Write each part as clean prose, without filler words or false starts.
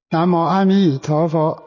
南无阿弥陀佛。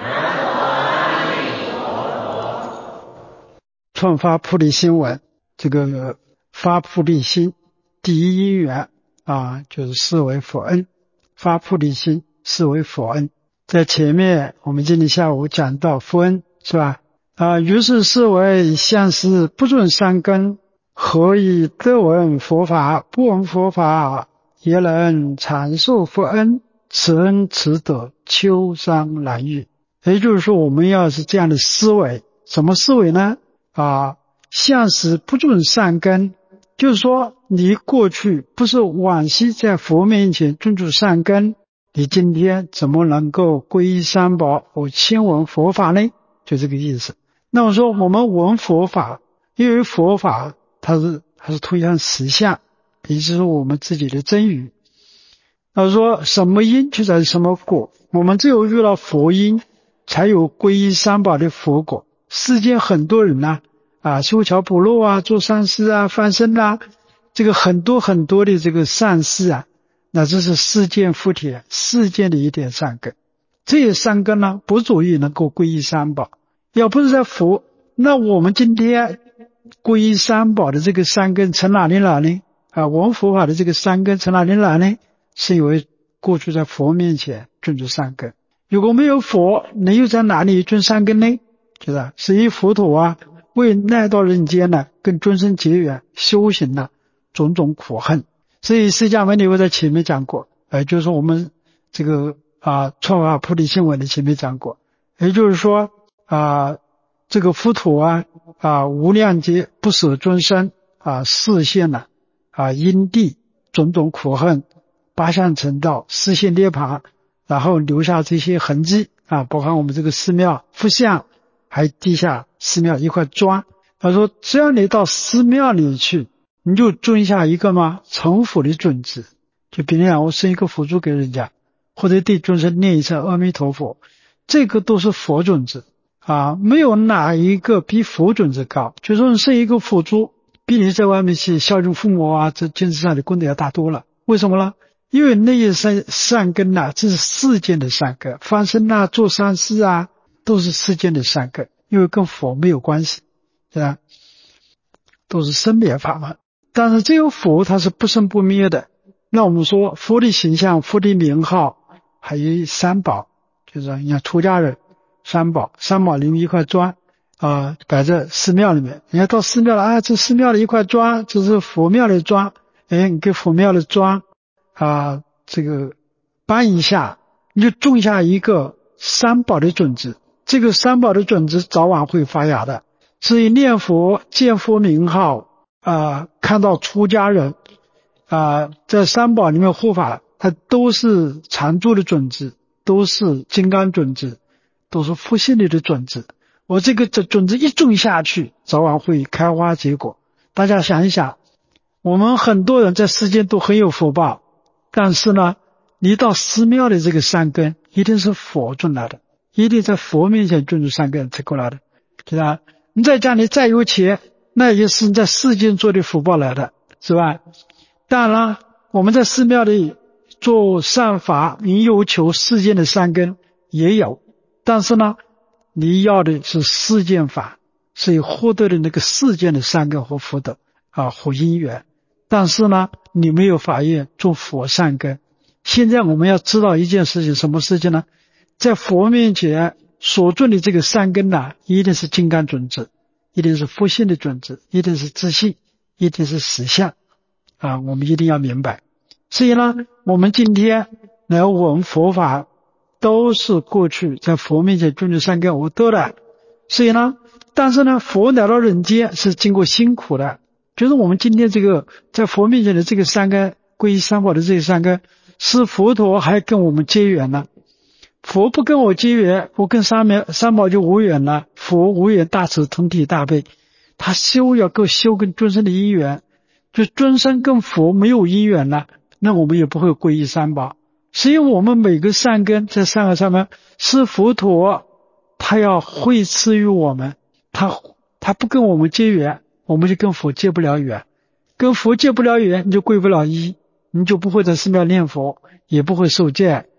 创发菩提心文，这个发菩提心第一因缘就是视为佛恩，发菩提心视为佛恩。在前面我们今天下午讲到佛恩，是吧？于是视为向师不准善根，何以得闻佛法？不闻佛法，也能阐述佛恩，此恩此德，秋山难遇。也就是说，我们要是这样的思维，什么思维呢？向师不准善根，就是说你过去不是往昔在佛面前种植善根，你今天怎么能够皈依三宝或亲闻佛法呢？就这个意思。那我说我们闻佛法，因为佛法它是推向实相，也就是我们自己的真语。那说什么因就在什么果，我们只有遇到佛因，才有皈依三宝的佛果。世间很多人修桥补路做善事放生这个很多的这个善事那这是世间福田，世间的一点善根。这些善根呢，不足以能够皈依三宝。要不是在佛，那我们今天皈依三宝的这个善根从哪里来呢？闻佛法的这个善根从哪里来呢？是因为过去在佛面前种植善根。如果没有佛，你又在哪里种善根呢？是以佛陀为来到人间跟众生结缘，修行种种苦恨。所以释迦牟尼佛在前面讲过，就是我们这个创发菩提心文的前面讲过，也就是说这个佛陀无量劫不舍众生示现因地种种苦恨，八相成道，示现涅槃，然后留下这些痕迹包含我们这个寺庙佛像，还有地下寺庙一块砖。他说只要你到寺庙里去，你就种下一个成佛的种子，就比如讲我生一个佛珠给人家，或者对众生念一声阿弥陀佛，这个都是佛种子没有哪一个比佛种子高。就说你生一个佛珠，比你在外面去孝敬父母这经济上的功德要大多了。为什么呢？因为那些善根这是世间的善根，放生做善事都是世间的善根，因为跟佛没有关系，是吧？都是生灭法门。但是只有佛它是不生不灭的。那我们说佛的形象，佛的名号，还有三宝，就是你看出家人三宝里面一块砖摆在寺庙里面，人家到寺庙了这寺庙的一块砖，这是佛庙的砖，你给佛庙的砖这个搬一下，你就种下一个三宝的种子，这个三宝的种子早晚会发芽的。所以念佛见佛名号看到出家人在三宝里面护法，它都是常住的种子，都是金刚种子，都是佛性里的种子。我这个种子一种下去，早晚会开花结果。大家想一想，我们很多人在世间都很有福报，但是呢，你到寺庙的这个善根一定是佛种来的，一定在佛面前种植善根才过来的，是吧？你在家里再有钱，那也是在世间做的福报来的，是吧？当然我们在寺庙里做善法，你有求世间的善根也有，但是呢，你要的是世间法，所以获得的那个世间的善根和福德和因缘。但是呢，你没有法愿做佛善根。现在我们要知道一件事情，什么事情呢？在佛面前所种的这个善根一定是金刚种子，一定是佛性的种子，一定是自信，一定是实相我们一定要明白。所以呢，我们今天来闻佛法，都是过去在佛面前种的善根我得的。所以呢，但是呢，佛来到人间是经过辛苦的，就是我们今天这个在佛面前的这个善根，皈依三宝的这个善根，是佛陀还跟我们结缘了。佛不跟我结缘，我跟三宝就无缘了。佛无缘大慈同体大悲，他要够修跟众生的因缘，就众生跟佛没有因缘了，那我们也不会皈依三宝。所以我们每个善根在三个上面是佛陀他要惠赐于我们，他不跟我们结缘，我们就跟佛结不了缘，跟佛结不了缘，你就皈不了依，你就不会在寺庙念佛，也不会受戒，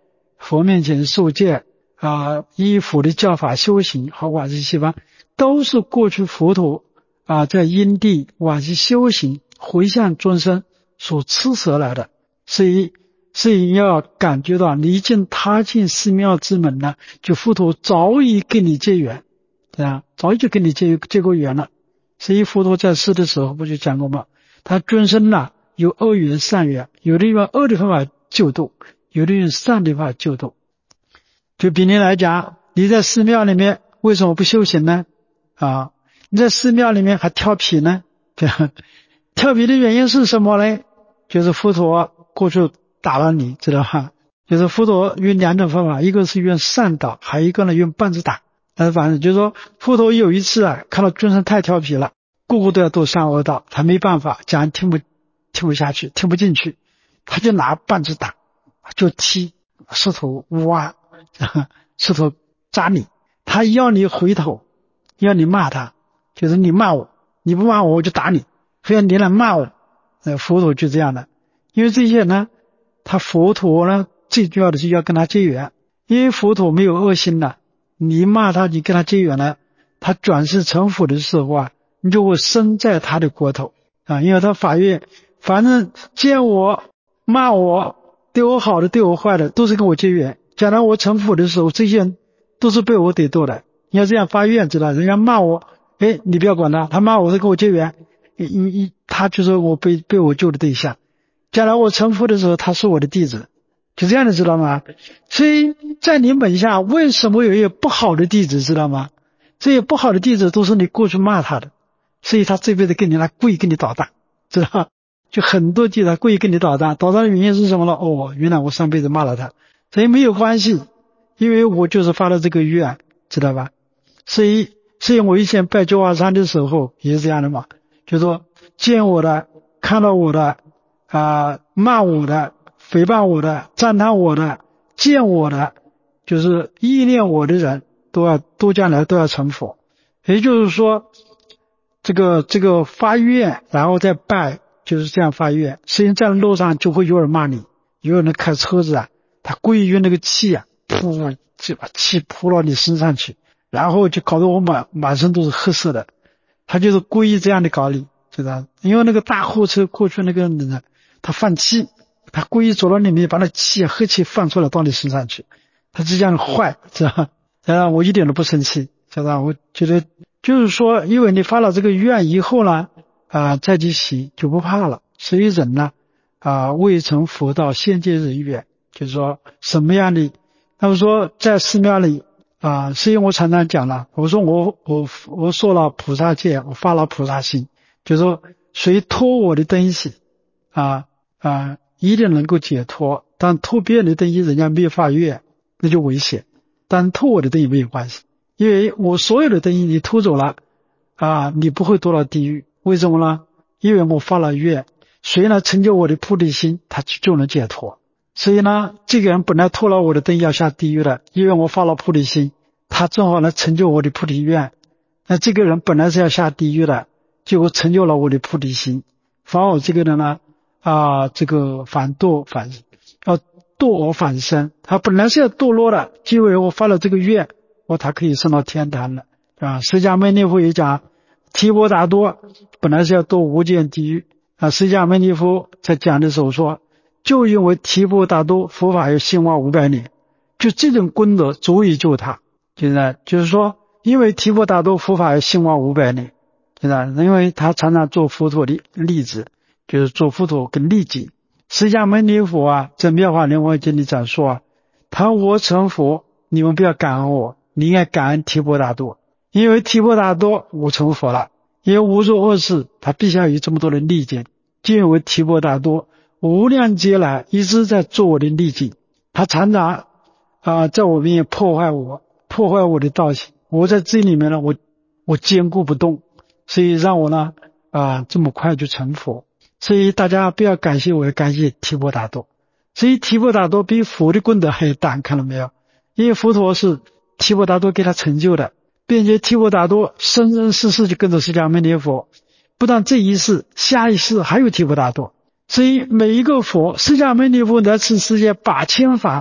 佛面前受戒依佛的教法修行和瓦西西方，都是过去佛陀在因地瓦西修行回向众生所赐舍来的。所以要感觉到离境他境寺庙之门呢，就佛陀早已跟你结缘，对啊，早已就跟你结过缘了。所以佛陀在世的时候不就讲过吗？他众生有恶缘善缘，有的用恶的方法救度，有的用善的方法救度。就比你来讲，你在寺庙里面为什么不修行呢？你在寺庙里面还挑皮呢？挑皮的原因是什么呢？就是佛陀过去打了你，知道吧？就是佛陀用两种方法，一个是用善导，还有一个呢用棒子打。反正就是说，佛陀有一次看到众生太调皮了，个个都要做善恶道，他没办法，讲听不下去，听不进去，他就拿棒子打，就踢，石头挖，石头扎你，他要你回头，要你骂他，就是你骂我，你不骂我就打你，非要你来骂我。佛陀就这样的。因为这些呢，佛陀呢最重要的是要跟他结缘，因为佛陀没有恶心了，你骂他，你跟他结缘了，他转世成佛的时候你就会生在他的国头因为他法愿，反正见我骂我，对我好的对我坏的都是跟我结缘，将来我成佛的时候，这些人都是被我得度的。你要这样发愿，知道人家骂我，你不要管他骂我是跟我结缘，他就是我被我救的对象，将来我成佛的时候他是我的弟子，就这样的，知道吗？所以在你门下为什么有一些不好的弟子，知道吗？这些不好的弟子都是你过去骂他的，所以他这辈子跟你故意跟你捣蛋，知道吗？就很多弟子故意跟你捣蛋的原因是什么呢？原来我上辈子骂了他，所以没有关系，因为我就是发了这个愿，知道吧？所以我以前拜九华山的时候也是这样的嘛，就说见我的看到我的骂我的诽谤我的赞叹我的见我的，就是意念我的人都将来都要成佛。也就是说这个发愿然后再拜，就是这样发愿。实际上在路上就会有人骂你，有人开车子他故意用那个气噗，就把气扑到你身上去，然后就搞得我满身都是黑色的，他就是故意这样的搞你，知道？因为那个大货车过去那个人呢，他放气，他故意走到里面把那气黑气放出来到你身上去，他是这样坏，知道？我一点都不生气，知道？我觉得就是说，因为你发了这个愿以后呢再去洗就不怕了。所以人呢未成佛道先见人缘，就是说什么样的，他们说在寺庙里所以我常常讲了，我说我受了菩萨戒，我发了菩萨心，就是说谁托我的东西一定能够解脱，但托别人的东西人家没有发愿那就危险，但托我的东西没有关系，因为我所有的东西你偷走了你不会堕到地狱。为什么呢？因为我发了愿，谁呢成就我的菩提心，他就能解脱。所以呢这个人本来偷了我的东西要下地狱的，因为我发了菩提心，他正好能成就我的菩提愿。那这个人本来是要下地狱的，结果成就了我的菩提心，反而这个人呢这个要堕我反生，他本来是要堕落的，因为我发了这个愿他可以升到天堂了释迦牟尼佛也讲，提婆达多本来是要堕无间地狱释迦牟尼佛在讲的时候说，就因为提婆达多佛法要兴旺500年，就这种功德足以救他。就是说因为提婆达多佛法要兴旺500年，因为他常常做佛陀的例子，就是做佛陀跟利己。释迦牟尼佛在妙法莲华经里讲说他我成佛，你们不要感恩我，你应该感恩提婆达多，因为提婆达多我成佛了，因为无做恶事，他必须要有这么多的利己，就因为提婆达多无量劫来一直在做我的利己，他常常在我面前破坏我的道行，我在这里面呢我坚固不动，所以让我呢这么快就成佛。所以大家不要感谢我，要感谢提婆达多。所以提婆达多比佛的功德还要大，看到没有？因为佛陀是提婆达多给他成就的，并且提婆达多生生世世就跟着释迦牟尼佛，不但这一世下一世还有提婆达多。所以每一个佛，释迦牟尼佛来此世界8000法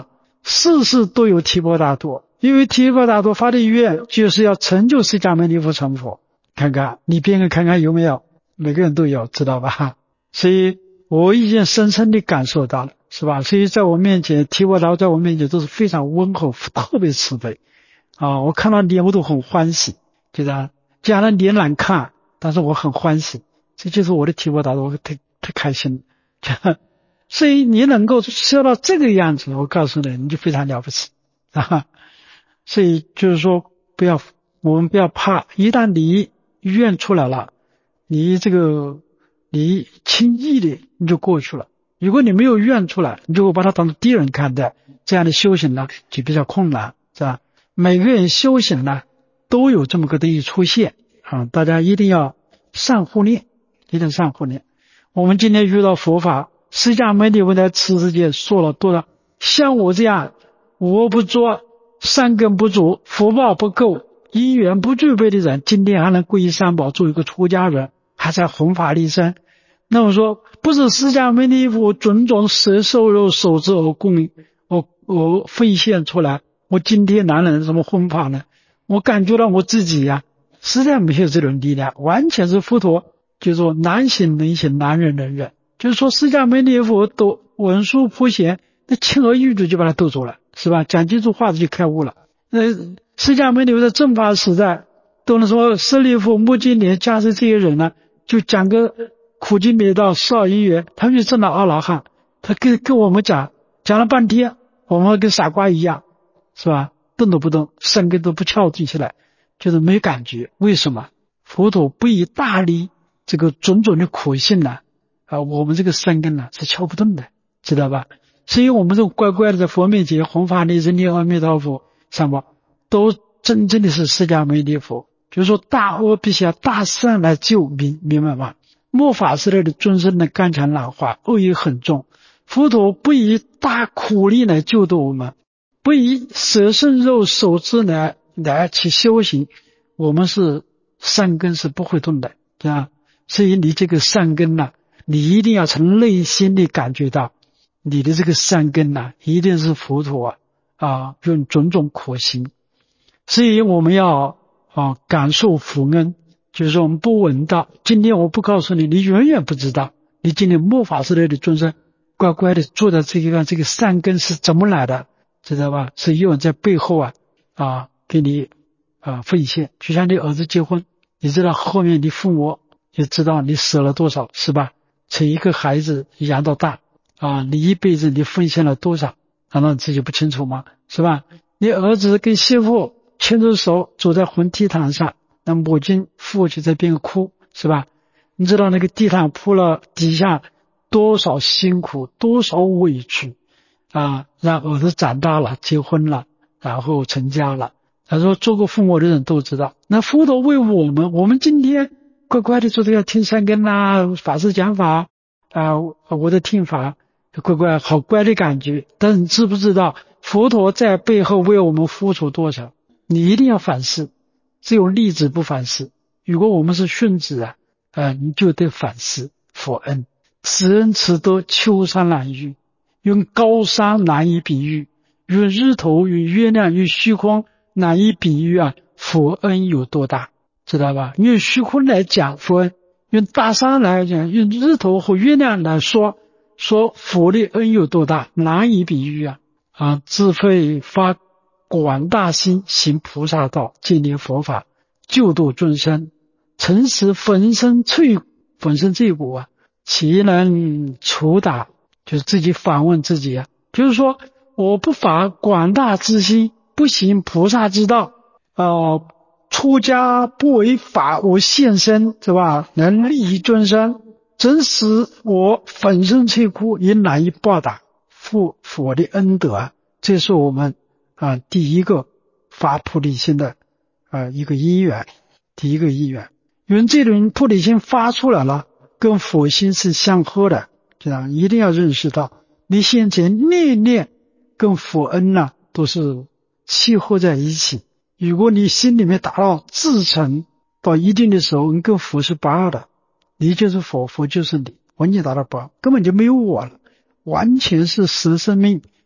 事事都有提婆达多，因为提婆达多发的愿就是要成就释迦牟尼佛成佛。看看你边个看看有没有，每个人都有，知道吧？所以我已经深深地感受到了，是吧？所以在我面前，提婆达多在我面前都是非常温厚，特别慈悲啊！我看到脸我都很欢喜，觉得虽然脸难看，但是我很欢喜，这就是我的提婆达多，我太开心了。所以你能够修到这个样子，我告诉你，你就非常了不起啊！所以就是说，我们不要怕，一旦你愿出来了，你轻易的你就过去了。如果你没有愿出来，你就会把它当作敌人看待，这样的修行呢就比较困难，是吧？每个人修行呢都有这么个东西出现啊，大家一定要善护念，一定善护念。我们今天遇到佛法，释迦牟尼佛在此世界说了多少，像我这样我不做，善根不足，福报不够，因缘不具备的人，今天还能皈依三宝，做一个出家人，还在弘法利生。那我说，不是释迦牟尼佛种种舍受肉手之而我奉献出来，我今天哪能什么弘法呢？我感觉到我自己呀，实在没有这种力量，完全是佛陀就是说难行能行，难忍能忍。就是说释迦牟尼佛都文殊普贤，那轻而易举就把他逗走了，是吧？讲几句话就开悟了。释迦牟尼佛在正法时代都能说舍利弗、目犍连、迦叶这些人呢，就讲个苦集灭道少因缘，他们就证了阿罗汉。他跟我们讲了半天，我们跟傻瓜一样，是吧？动都不动，身根都不翘起来，就是没感觉。为什么？佛陀不以大力这个种种的苦性呢，我们这个身根呢是敲不动的，知道吧？所以我们这种乖乖的在佛面前弘法利生念阿弥陀佛三宝，都真正的是释迦牟尼佛，就是说大阿毗峡大善来救，明白吗？末法时代的众生的肝肠老化，恶业很重，佛陀不以大苦力来救度我们，不以舍身肉手之来去修行，我们是善根是不会动的，对吧？所以你这个善根呢，你一定要从内心里感觉到，你的这个善根呢，一定是佛陀用种种苦行。所以我们要感受福恩，就是说我们不闻道。今天我不告诉你，你永远不知道。你今天末法时代的众生，乖乖的坐在这个善根是怎么来的，知道吧？是有人在背后给你奉献。就像你儿子结婚，你知道后面你父母就知道你舍了多少，是吧？从一个孩子养到大你一辈子你奉献了多少，难道你自己不清楚吗？是吧？你儿子跟媳妇牵着手走在红地毯上，那母亲父亲在边哭，是吧？你知道那个地毯铺了底下多少辛苦，多少委屈让儿子长大了，结婚了，然后成家了。他说做过父母的人都知道。那佛陀为我们今天乖乖的坐这个听善根法师讲法我在听法，乖乖好乖的感觉。但是你知不知道佛陀在背后为我们付出多少？你一定要反思，只有弟子不反思。如果我们是顺子你就得反思佛恩。此恩此德，秋山难遇，用高山难以比喻，用日头与月亮与虚空难以比喻佛恩有多大，知道吧？用虚空来讲佛恩，用大山来讲，用日头和月亮来说佛的恩有多大，难以比喻自费发广大心，行菩萨道，建立佛法，救度众生，诚实粉身碎骨岂能除打？就是自己反问自己就是说我不发广大之心，不行菩萨之道出家不为法，我现身，是吧？能利益众生，真使我粉身碎骨，也难以报答佛的恩德这是我们第一个发菩提心的一个因缘，第一个因缘。因为这种菩提心发出来了，跟佛心是相合的，这样一定要认识到，你现前念念跟佛恩都是契合在一起。如果你心里面达到至诚到一定的时候，你跟佛是不二的，你就是佛，佛就是你，完全达到不二，根本就没有我了，完全是实生命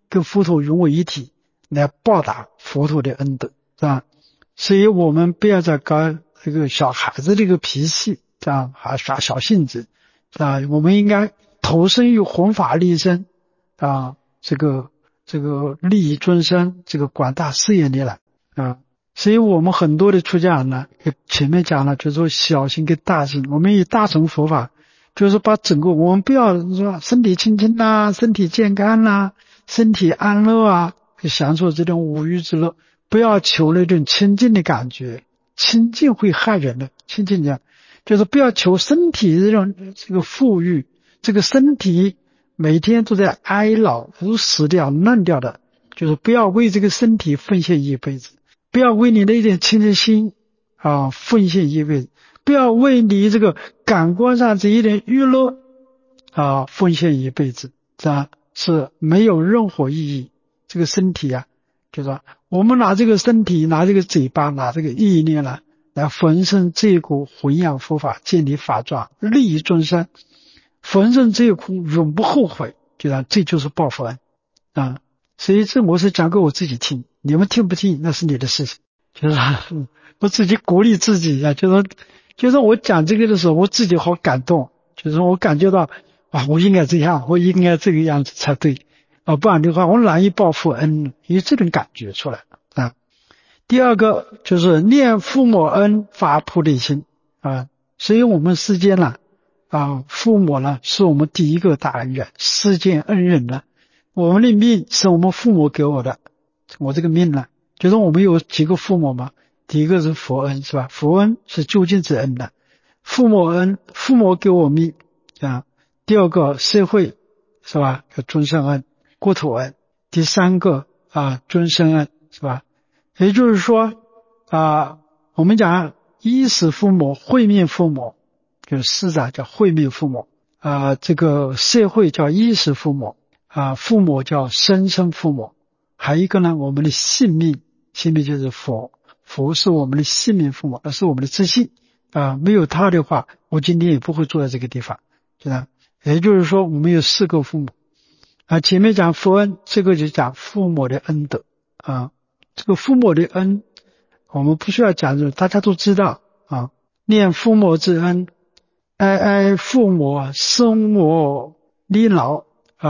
跟佛陀融为一体，来报答佛陀的恩德，是吧？所以我们不要再搞这个小孩子这个脾气，这样还耍小性子，啊，我们应该投身于弘法利生啊，这个利益众生这个广大事业里来啊。所以我们很多的出家人呢，前面讲了，就是说小心跟大心，我们以大乘佛法，就是把整个我们不要说身体清净啦，身体健康啦，身体安乐啊，享受这种五欲之乐，不要求那种清净的感觉，清净会害人的。清净讲就是不要求身体这个富裕，这个身体每天都在哀老，都死掉烂掉的，就是不要为这个身体奉献一辈子，不要为你的一点清净心啊奉献一辈子，不要为你这个感官上这一点娱乐啊奉献一辈子，这样是没有任何意义。这个身体啊，就是说我们拿这个身体，拿这个嘴巴，拿这个意念来焚身这股弘扬佛法，建立法幢，利益众生，焚身这股永不后悔，这就是报佛恩啊。所以这我是讲给我自己听，你们听不听那是你的事情，就是我自己鼓励自己啊，就是我讲这个的时候，我自己好感动，就是我感觉到啊，我应该这样，我应该这个样子才对啊，不然的话我难以报佛恩，有这种感觉出来啊。第二个就是念父母恩发菩提心啊，所以我们世间呢父母呢是我们第一个大恩人，世间恩人呢，我们的命是我们父母给我的，我这个命呢，就是我们有几个父母嘛，第一个是佛恩，是吧？佛恩是究竟之恩的，父母恩，父母给我命啊。第二个社会，是吧？叫众生恩、国土恩。第三个众生恩，是吧？也就是说我们讲衣食父母、慧命父母，就是师长叫慧命父母这个社会叫衣食父母父母叫生身父母。还有一个呢，我们的性命，性命就是佛，佛是我们的性命父母，那是我们的自信没有他的话，我今天也不会坐在这个地方，是吧？也就是说我们有四个父母前面讲佛恩，这个就讲父母的恩德这个父母的恩我们不需要讲，大家都知道念父母之恩，哀父母生我立老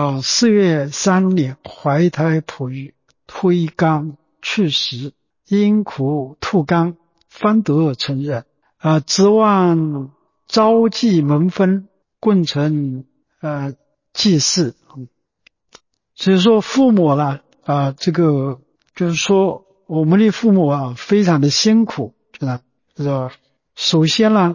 4月3年怀胎哺育，推缸去食，因苦吐缸，方得成人指望朝祭门分，共成祭祀所以说父母呢这个就是说我们的父母非常的辛苦，就是首先呢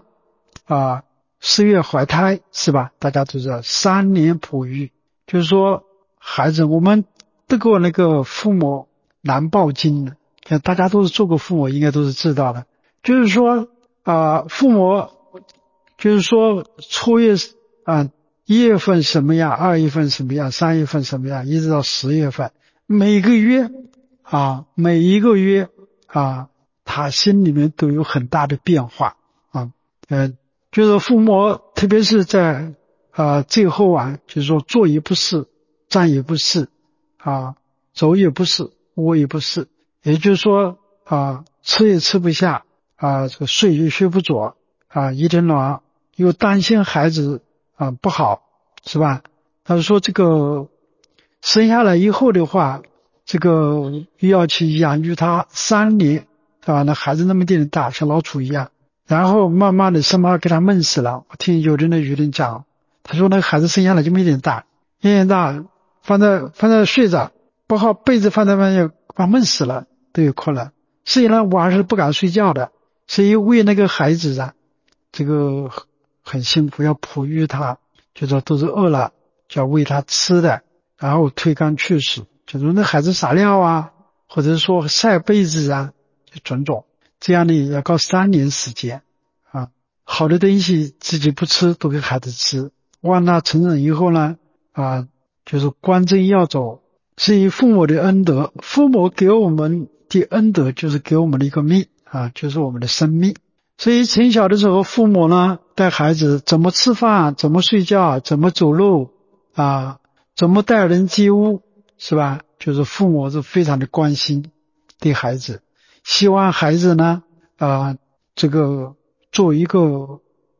4月怀胎，是吧？大家都知道3年哺育，就是说孩子我们得过那个父母难报经的，大家都是做过父母应该都是知道的，就是说父母就是说初月1月份什么样，2月份什么样，3月份什么样，一直到10月份，每个月每一个月他心里面都有很大的变化就是父母特别是在最后就是说坐也不是，站也不是走也不是，卧也不是，也就是说吃也吃不下这个睡也睡不着一天晚又担心孩子不好，是吧？他说这个生下来以后的话，这个又要去养育他3年那孩子那么点大，像老鼠一样，然后慢慢的生怕给他闷死了。我听有人讲，他说那个孩子生下来就没点大，放在睡着不好，被子放在外面把闷死了都有可能。所以呢晚上是不敢睡觉的，所以喂那个孩子这个很辛苦，要哺育他，就说都是饿了就要喂他吃的，然后推缸去食，就说那孩子撒尿或者说晒被子就种种，这样呢要搞3年时间好的东西自己不吃都给孩子吃，让他成人以后呢就是观正要走。所以父母的恩德，父母给我们的恩德就是给我们的一个命就是我们的生命。所以从小的时候父母呢带孩子怎么吃饭，怎么睡觉，怎么走路怎么待人接物，是吧？ 就是父母是非常的关心对孩子，希望孩子呢这个做一个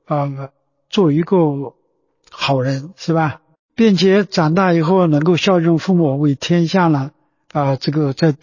好人，是吧？并且长大以后能够孝敬父母，为天下呢这个在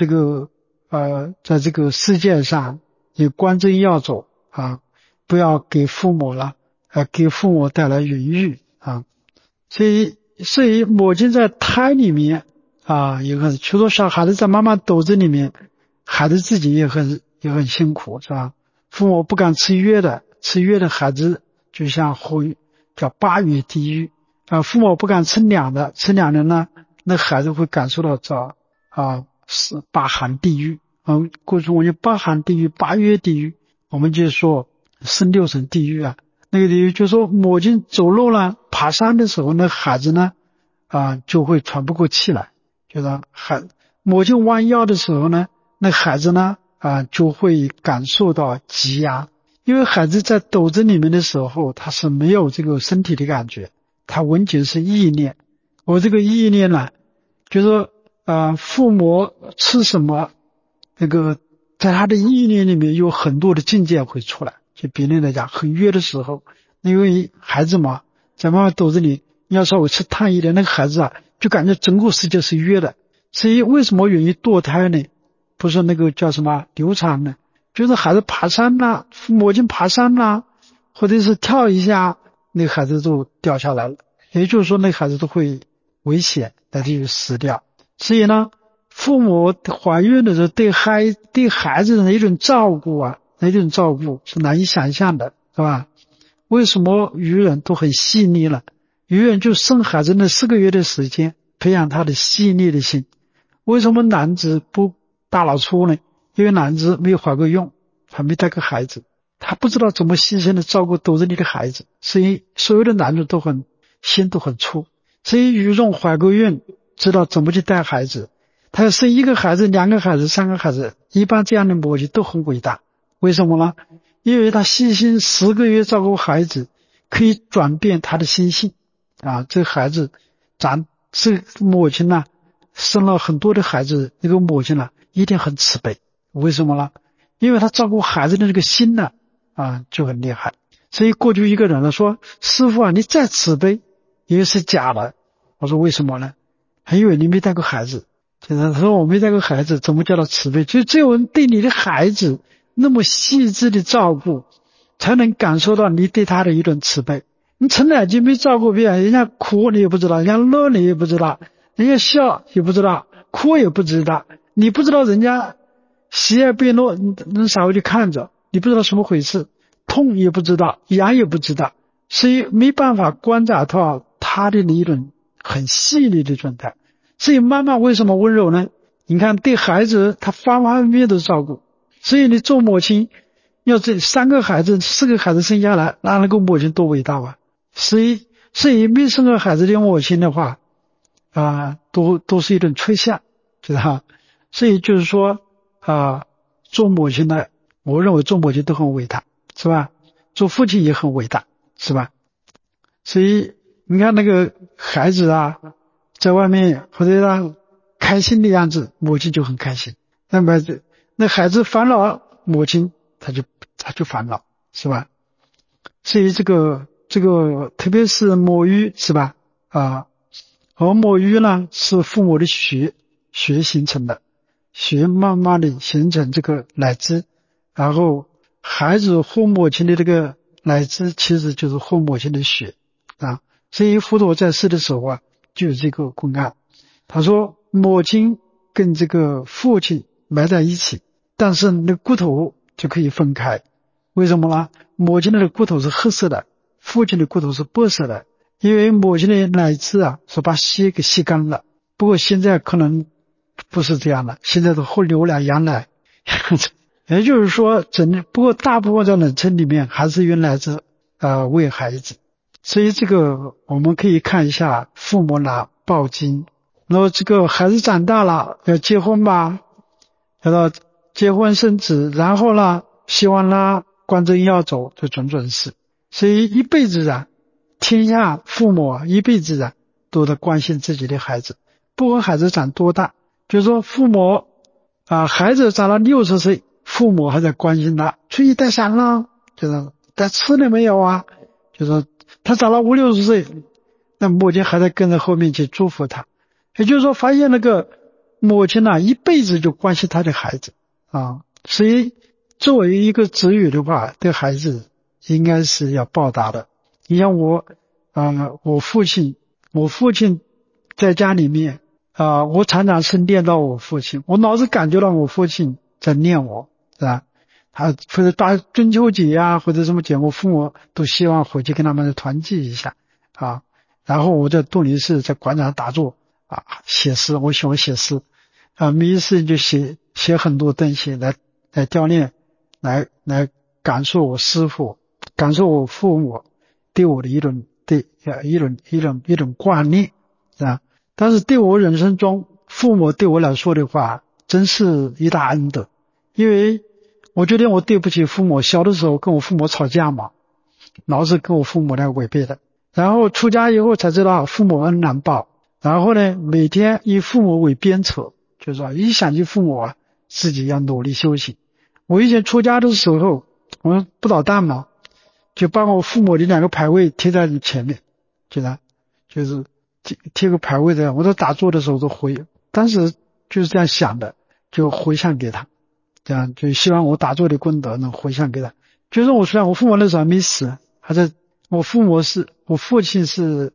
这个世界上也关正要走不要给父母带来云雨所以母亲在胎里面也很，就说小孩子在妈妈肚子里面，孩子自己也很辛苦，是吧？父母不敢吃月的孩子就像叫8月地狱父母不敢吃凉的呢，那孩子会感受到是8寒地狱过去我们8寒地狱8月地狱，我们就说升6层地狱那个地狱就是说母亲走路了爬山的时候，那孩子呢就会喘不过气来，就是母亲弯腰的时候呢，那孩子呢就会感受到挤压，因为孩子在肚子里面的时候，他是没有这个身体的感觉，他完全是意念。我这个意念呢，就是说父母吃什么，那个在他的意念里面有很多的境界会出来。就别人来讲，很约的时候，因为孩子嘛，在妈妈肚子里，你要稍微吃烫一点，那个孩子就感觉整个世界是约的。所以为什么愿意堕胎呢？不是那个叫什么流产呢？就是孩子爬山母亲爬山或者是跳一下，那个孩子就掉下来了。也就是说，那个孩子都会危险，乃至于死掉。所以呢，父母怀孕的时候对孩子的那种照顾那种照顾是难以想象的，是吧？为什么女人都很细腻了？女人就生孩子那4个月的时间，培养他的细腻的心。为什么男子不大老粗呢？因为男子没有怀过孕，还没带过孩子，他不知道怎么细心的照顾肚子里的孩子，所以所有的男人心都很粗。所以女人怀过孕，知道怎么去带孩子。他要生1个孩子、2个孩子、3个孩子，一般这样的母亲都很伟大。为什么呢？因为他细心10个月照顾孩子，可以转变他的心性这孩子这母亲生了很多的孩子，那个母亲一定很慈悲。为什么呢？因为他照顾孩子的这个心就很厉害。所以过去一个人说，师父你再慈悲也是假的。我说为什么呢？因为你没带过孩子。他说我没带过孩子，怎么叫他慈悲？就只有人对你的孩子那么细致的照顾，才能感受到你对他的一种慈悲。你从来就没照顾别人，人家哭你也不知道，人家乐你也不知道，人家笑也不知道，哭也不知道，你不知道人家喜爱被乐，你稍微去看着，你不知道什么回事，痛也不知道，痒也不知道，所以没办法观察到他的一种很细腻的状态。所以妈妈为什么温柔呢？你看对孩子他方方面面的照顾。所以你做母亲要这3个孩子4个孩子生下来，那个母亲多伟大所以没生过孩子的母亲的话都是一种吹象，知道所以就是说做母亲的，我认为做母亲都很伟大，是吧？做父亲也很伟大，是吧？所以你看那个孩子在外面或者他开心的样子，母亲就很开心。那么那孩子烦恼，母亲他就烦恼，是吧？所以这个特别是母育，是吧？而母育呢是父母的血形成的，血慢慢的形成这个奶汁，然后孩子喝母亲的这个奶汁，其实就是喝母亲的血所以佛陀在世的时候就有这个公案。他说母亲跟这个父亲埋在一起，但是那骨头就可以分开。为什么呢？母亲的骨头是黑色的，父亲的骨头是白色的，因为母亲的奶汁是把血给吸干了。不过现在可能不是这样的，现在都喝牛奶羊奶也就是说不过大部分在人村里面还是用奶汁喂孩子。所以这个我们可以看一下父母抱经，然后这个孩子长大了要结婚吧，要到结婚生子，然后希望关正要走，这种种事。所以一辈子天下父母一辈子都在关心自己的孩子， 不管孩子长多大，就是说父母孩子长到60岁，父母还在关心他，出去带伞了，就是带吃了没有啊，就是他长到50、60岁，那母亲还在跟着后面去祝福他。也就是说发现那个母亲一辈子就关心他的孩子所以作为一个子女的话，对孩子应该是要报答的。你像我父亲在家里面我常常是念到我父亲，我老是感觉到我父亲在念我，是吧？他或者大中秋节或者什么节，我父母都希望回去跟他们团聚一下然后我在杜林寺在广场上打坐写诗，我喜欢写诗没一事就写很多东西来悼念，来感受我师父，感受我父母对我的一种挂念是吧？但是对我人生中父母对我来说的话，真是一大恩德。因为我觉得我对不起父母，小的时候跟我父母吵架嘛，老是跟我父母来违背的。然后出家以后才知道父母恩难报，然后呢每天以父母为鞭策，就是说一想起父母自己要努力修行。我以前出家的时候，我不捣蛋嘛，就把我父母的2个牌位贴在前面，就是贴个牌位的，我在打坐的时候都当时就是这样想的，就回向给他，这样就希望我打坐的功德能回向给他。就是我虽然我父母那时候还没死，我父亲是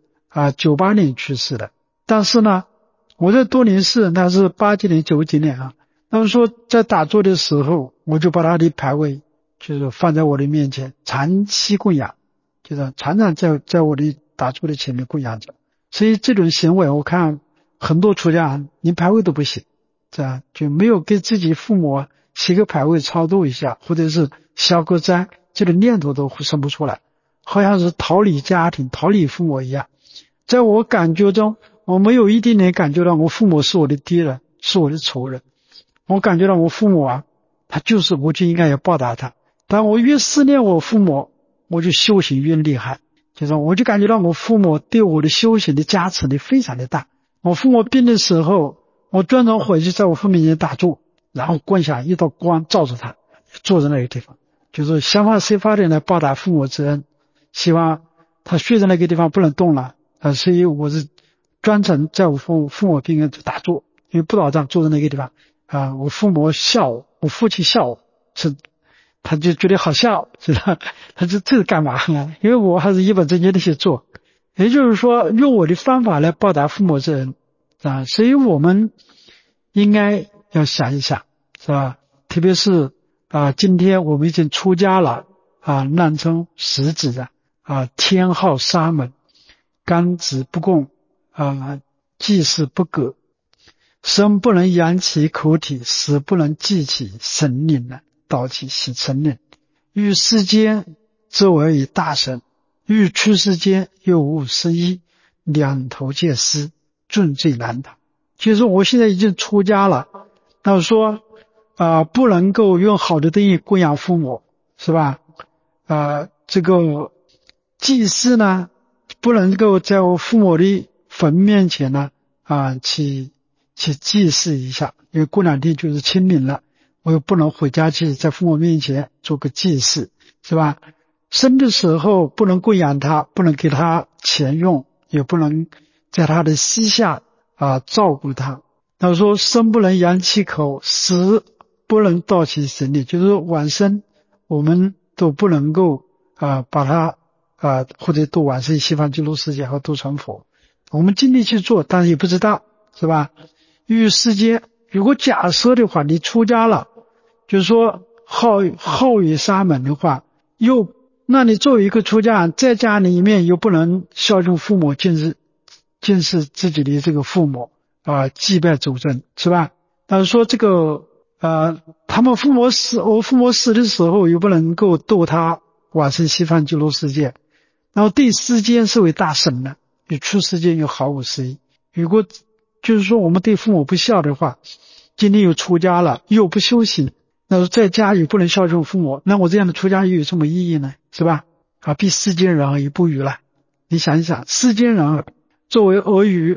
98年去世的，但是呢我在多林寺那是80几年90几年那么说在打坐的时候，我就把他的牌位就是放在我的面前长期供养，就是常常在我的打坐的前面供养着。所以这种行为我看很多出家连牌位都不写，这样就没有给自己父母写个牌位超度一下，或者是消个灾，这个念头都生不出来，好像是逃离家庭逃离父母一样。在我感觉中，我没有一丁点感觉到我父母是我的敌人，是我的仇人。我感觉到我父母他就是我就应该要报答他。但我越思念我父母，我就修行越厉害，就是我就感觉到我父母对我的修行的加持力非常的大。我父母病的时候，我专程回去在我父面前打坐，然后观想一道光照着他，坐在那个地方，就是想方设法的来报答父母之恩，希望他睡在那个地方不能动了所以我是专程在我父母病人打坐，因为不倒站坐在那个地方我父母笑我父亲笑我，他就觉得好笑，知道他这是干嘛因为我还是一本正经的去做，也就是说用我的方法来报答父母之恩所以我们应该要想一想，是吧？特别是今天我们已经出家了难称实子天号沙门，干子不供祭祀不革，身不能扬起口体，死不能记起神灵道其神灵。欲世间则为以大神，欲出世间又无失一，两头皆失，重罪难逃。就是说我现在已经出家了，那说不能够用好的东西供养父母，是吧？这个祭祀呢，不能够在我父母的坟面前呢去祭祀一下，因为过2天就是清明了，我又不能回家去在父母面前做个祭祀，是吧？生的时候不能供养他，不能给他钱用，也不能在他的膝下照顾他。他说生不能扬其口，死不能道其神力，就是往生我们都不能够把他或者度往生西方极乐世界和度成佛，我们尽力去做，但是也不知道，是吧？欲世间，如果假设的话，你出家了，就是说好于沙门的话，那你作为一个出家人，在家里面又不能孝敬父母，敬视自己的这个父母祭拜祖宗，是吧？但是说这个他们我父母死的时候又不能够度他往生西方极乐世界，然后对世间是为大神呢，与出世间又毫无失异。如果就是说我们对父母不孝的话，今天又出家了又不修行，那在家也不能孝顺父母，那我这样的出家又有什么意义呢？是吧？比世间人而已不如了。你想一想，世间人作为儿女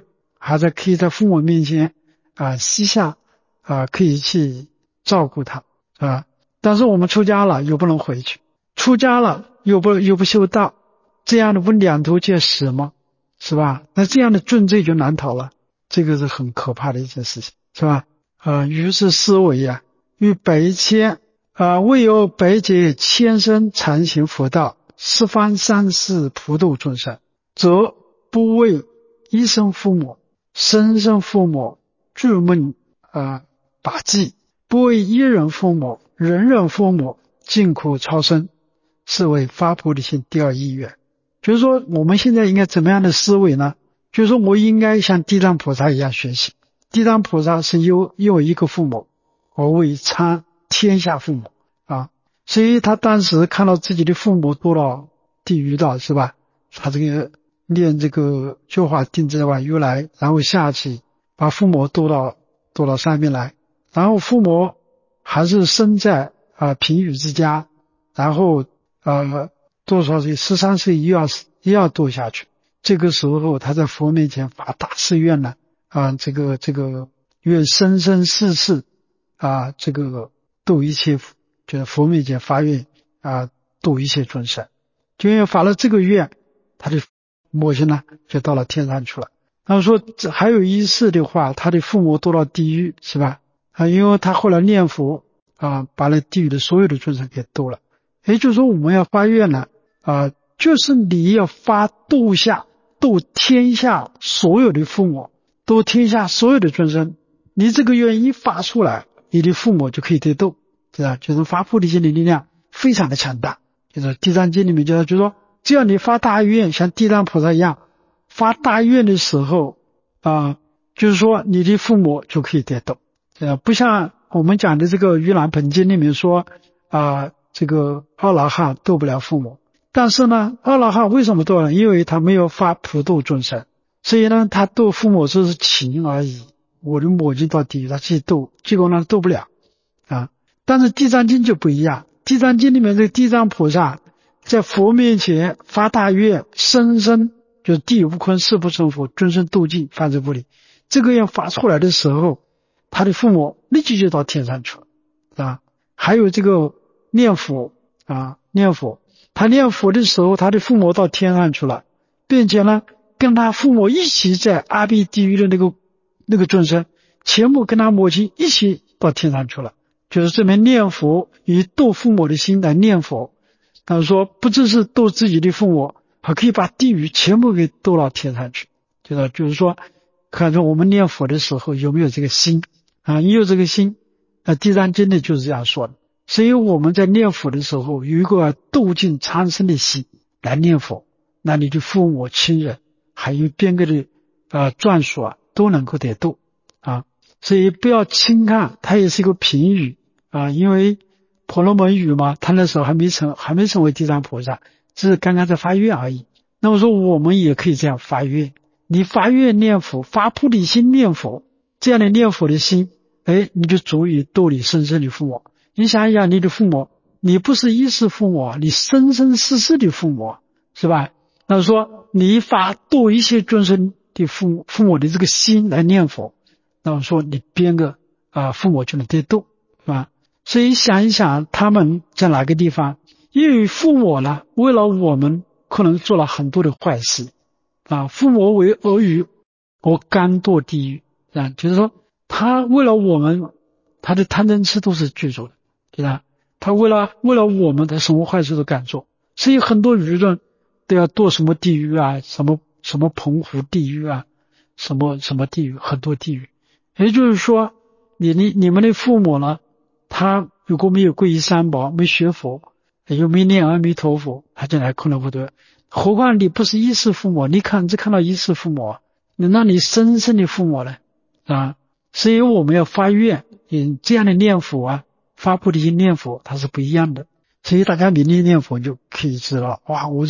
可以在父母面前膝下可以去照顾他但是我们出家了又不能回去，出家了又不修道，这样的不两途皆死吗？是吧？那这样的重罪就难逃了，这个是很可怕的一件事情，是吧？于是思维与百千未有百劫千生常行佛道，十方三世普度众生，则不为一生父母、生生父母诸梦把济，不为一人父母、人人父母尽苦超生，是为发菩提心第二意愿。就是说我们现在应该怎么样的思维呢？就是说我应该像地藏菩萨一样学习。地藏菩萨是有一个父母，而为参天下父母所以他当时看到自己的父母堕到地狱道，是吧？他这个念这个觉华定智外如来，然后下去把父母堕到上面来，然后父母还是生在贫语之家，然后多少岁13岁又要堕下去。这个时候他在佛面前发大誓愿呢这个愿生生世世这个度一切，就是佛面前发愿度一切众生。就因为发了这个愿，他的母亲呢就到了天上去了。然后说这还有一世的话，他的父母堕到地狱，是吧？因为他后来念佛把那地狱的所有的众生给度了。也就是说我们要发愿呢就是你要发度天下所有的父母，度天下所有的众生。你这个愿一发出来，你的父母就可以得度，对吧？就是发菩提心的力量非常的强大。就是地藏经里面就是说，只要你发大愿，像地藏菩萨一样发大愿的时候就是说你的父母就可以得度。不像我们讲的这个盂兰盆经里面说这个阿罗汉度不了父母。但是呢，阿罗汉为什么度呢？因为他没有发普度众生，所以呢他度父母只是情而已。我的母亲到地狱他去度，结果呢度不了但是地藏经就不一样，地藏经里面这个地藏菩萨在佛面前发大愿，生生就是地狱不空，誓不成佛，众生度尽，犯罪不离。这个愿发出来的时候，他的父母立即就到天上去了还有这个念佛他念佛的时候，他的父母到天上去了，并且呢跟他父母一起在阿鼻地狱的那个众生全部跟他母亲一起到天上去了。就是这边念佛以度父母的心来念佛，他说不只是度自己的父母，还可以把地狱全部给度到天上去。就是说看着我们念佛的时候有没有这个心你有这个心地藏经里就是这样说的。所以我们在念佛的时候有一个度尽苍生的心来念佛，那你的父母亲人还有边个的眷属都能够得度所以不要轻看它也是一个评语因为婆罗门语嘛，他那时候还没成为地藏菩萨，只是刚刚在发愿而已。那么说我们也可以这样发愿，你发愿念佛，发菩提心念佛，这样的念佛的心你就足以度你生生的父母。你想一想你的父母，你不是一世父母，你生生世世的父母，是吧？那说你发度一切众生的父母的这个心来念佛，那么说你边个父母就能得度，是吧？所以想一想他们在哪个地方，因为父母呢为了我们可能做了很多的坏事父母为儿女我甘堕地狱就是说他为了我们，他的贪嗔痴都是具足的，对吧？他为了我们的什么坏事都敢做，所以很多舆论都要堕什么地狱什么澎湖地狱什么地狱，很多地狱。也就是说你们的父母呢，他如果没有皈依三宝，没学佛，又没念阿弥陀佛，他将来可能不得。何况你不是一世父母，你只看到一世父母那你生生的父母呢所以我们要发愿这样的念佛发菩提心念佛它是不一样的。所以大家明天念佛就可以知道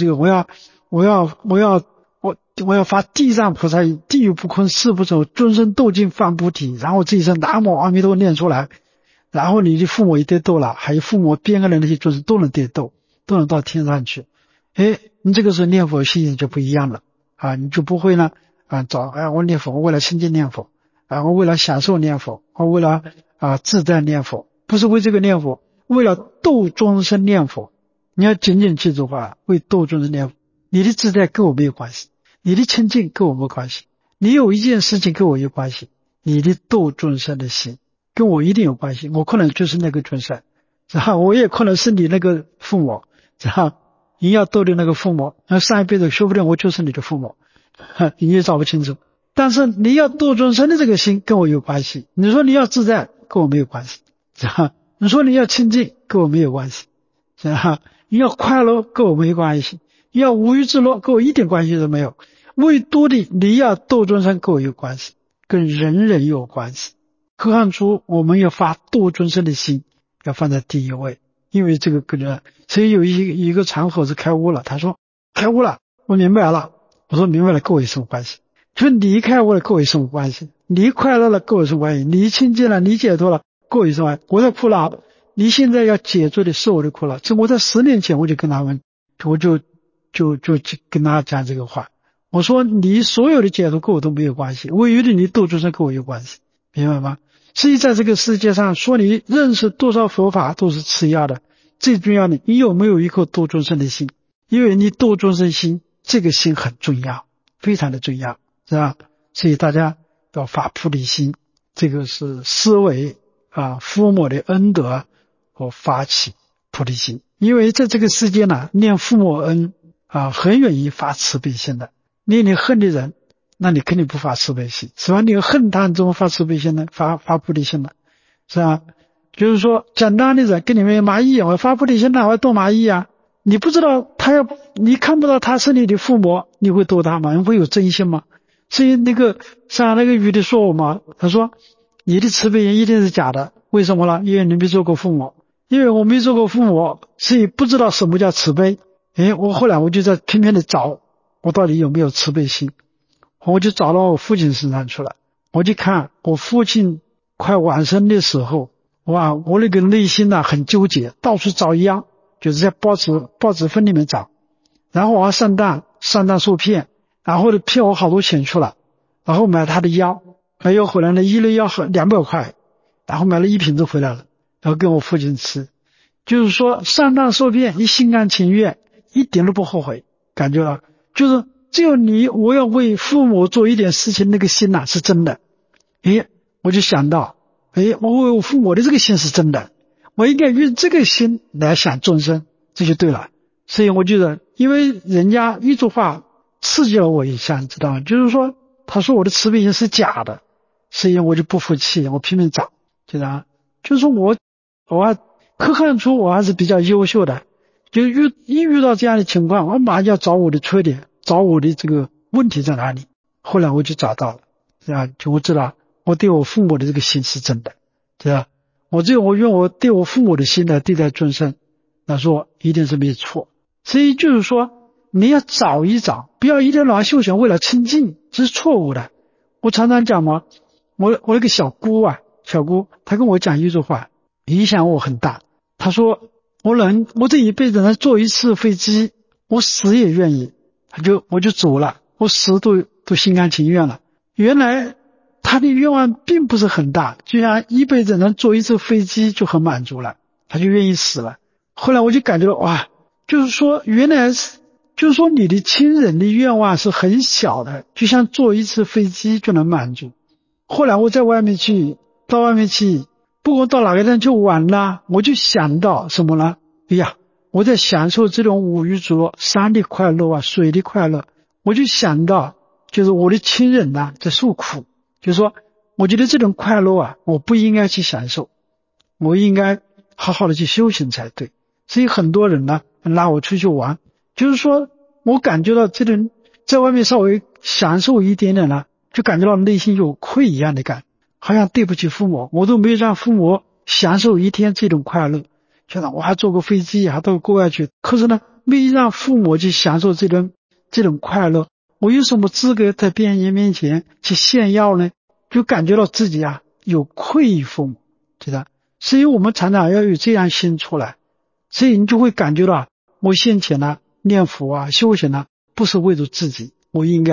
我要发地藏菩萨地狱不空誓不成众生度尽犯菩提，然后这一声南无阿弥陀念出来，然后你的父母也得度了，还有父母边个人那些众生都能得度，都能到天上去。你这个时候念佛心就不一样了你就不会呢我念佛，我为了亲近念佛我为了享受念佛，我为了自在念佛，不是为这个念佛，为了度众生念佛。你要紧紧记住为度众生念佛，你的自在跟我没有关系，你的亲近跟我没有关系，你有一件事情跟我有关系，你的度众生的心跟我一定有关系。我可能就是那个众生，我也可能是你那个父母，你要度的那个父母，上一辈子说不定我就是你的父母，你也找不清楚。但是你要度众生的这个心跟我有关系。你说你要自在跟我没有关系，你说你要亲近跟我没有关系，你要快乐跟我没关系，你要无欲之乐跟我一点关系都没有。唯独的你要度众生跟我有关系，跟人人有关系。可看出我们要发度众生的心要放在第一位，因为这个所以有一个场合是开悟了，他说开悟了，我明白了。我说明白了跟我有什么关系？说你开悟了跟我有什么关系？你快乐了跟我有什么关系？你亲近了，你解脱了跟我有什么关系？我在苦恼，你现在要解脱的是我的苦恼。这我在10年前我就跟他们，我就跟他讲这个话。我说你所有的解脱跟我都没有关系，唯一的你度众生跟我有关系，明白吗？所以在这个世界上说你认识多少佛法都是次要的，最重要的你有没有一颗度众生的心？因为你度众生心，这个心很重要，非常的重要，是吧？所以大家要发菩提心，这个是思维父母的恩德和发起菩提心。因为在这个世界呢，念父母恩很容易发慈悲心的。你恨的人，那你肯定不发慈悲心，是吧？你恨他怎么发慈悲心呢？发菩提心呢，是吧？就是说简单的人跟你们蚂蚁我发菩提心我要度蚂蚁你不知道你看不到他是你的父母，你会度他吗？你会有真心吗？所以像那个女的说我嘛，他说你的慈悲心一定是假的，为什么呢？因为你没做过父母，因为我没做过父母，所以不知道什么叫慈悲。后来我就在拼命的找我到底有没有慈悲心，我就找到我父亲身上去了。我就看我父亲快往生的时候，我那个内心很纠结，到处找药，就是在报纸分里面找，然后我上当受骗，然后骗我好多钱去了，然后买他的药，回来呢一粒药200块，然后买了1瓶子回来了，然后跟我父亲吃。就是说上当受骗，你心甘情愿，一点都不后悔，感觉到就是只有我要为父母做一点事情，那个心是真的。我就想到我为我父母的这个心是真的，我应该用这个心来想众生，这就对了。所以我觉得因为人家一句话刺激了我一下，知道吗？就是说他说我的慈悲心是假的，所以我就不服气，我拼命找，就是说我可看出我还是比较优秀的，就遇到这样的情况，我马上要找我的缺点，找我的这个问题在哪里。后来我就找到了，就我知道我对我父母的这个心是真的，对吧？我用我对我父母的心来对待众生，那说一定是没错。所以就是说你要找一找，不要一天到晚修行为了亲近，这是错误的。我常常讲嘛，我那个小姑她跟我讲一句话，影响我很大。她说我这一辈子能坐一次飞机，我死也愿意。我就走了，我死都心甘情愿了。原来她的愿望并不是很大，居然一辈子能坐一次飞机就很满足了，她就愿意死了。后来我就感觉到就是说原来就是说你的亲人的愿望是很小的，就像坐一次飞机就能满足。后来我到外面去，不管到哪个地方去玩啦，我就想到什么呢？我在享受这种五欲之乐，山的快乐水的快乐，我就想到就是我的亲人在受苦，就是说我觉得这种快乐我不应该去享受，我应该好好的去修行才对。所以很多人拉我出去玩，就是说我感觉到这种在外面稍微享受一点点就感觉到内心有愧一样的感，好像对不起父母，我都没有让父母享受一天这种快乐。我还坐过飞机还到国外去，可是没让父母去享受这种快乐，我有什么资格在别人面前去炫耀呢？就感觉到自己有愧于父母，知道？所以我们常常要有这样心出来，所以你就会感觉到我先前念佛修行不是为了自己，我应该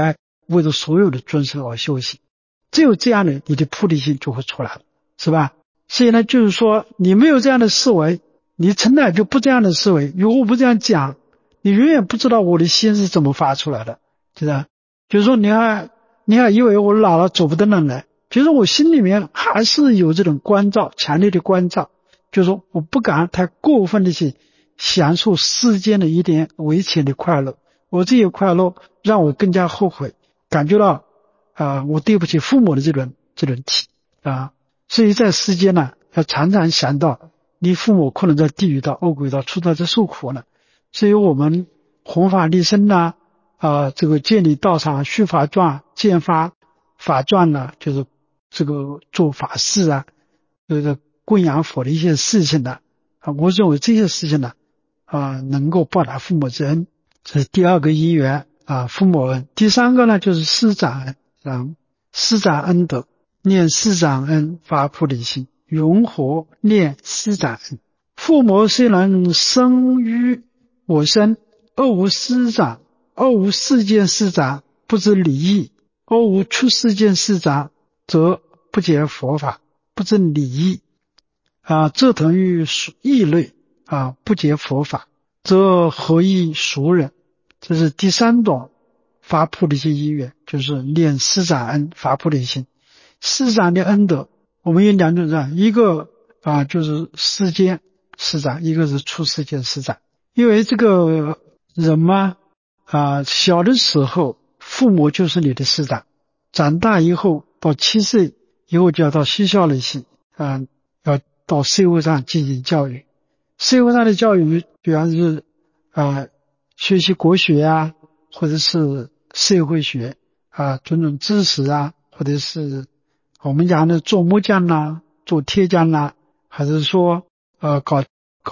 为了所有的众生而修行。只有这样的，你的菩提心就会出来了，是吧？所以呢，就是说你没有这样的思维，你从来就不这样的思维，如果我不这样讲，你永远不知道我的心是怎么发出来的，是吧？就是说你还以为我老了走不动了呢，其实我心里面还是有这种关照，强烈的关照，就是说我不敢太过分的去享受世间的一点微浅的快乐，我这些快乐让我更加后悔，感觉到我对不起父母的这种体所以在世间呢，要常常想到你父母可能在地狱道、恶鬼道、畜道在受苦呢，所以我们弘法利生呐，这个建立道场、续法传、建发法传呐，就是这个做法事啊，这个供养佛的一些事情呢，我认为这些事情呢，能够报答父母之恩，这是第二个因缘父母恩。第三个呢，就是师长恩师长恩德，念师长恩发菩提心，永活念师长恩。父母虽然生于我身，而无师长，而无世间师长，不知礼义；而无出世间师长，则不解佛法，不知礼义这等于异类不解佛法，则何以熟人？这是第三种发菩提心因缘，就是念师长恩发菩提心。师长的恩德，我们有两种人，一个就是世间师长，一个是出世间师长。因为这个人嘛小的时候父母就是你的师长，长大以后到7岁以后就要到学校里去要到社会上进行教育。社会上的教育比方是学习国学或者是社会学种知识或者是我们讲的做木匠做铁匠还是说搞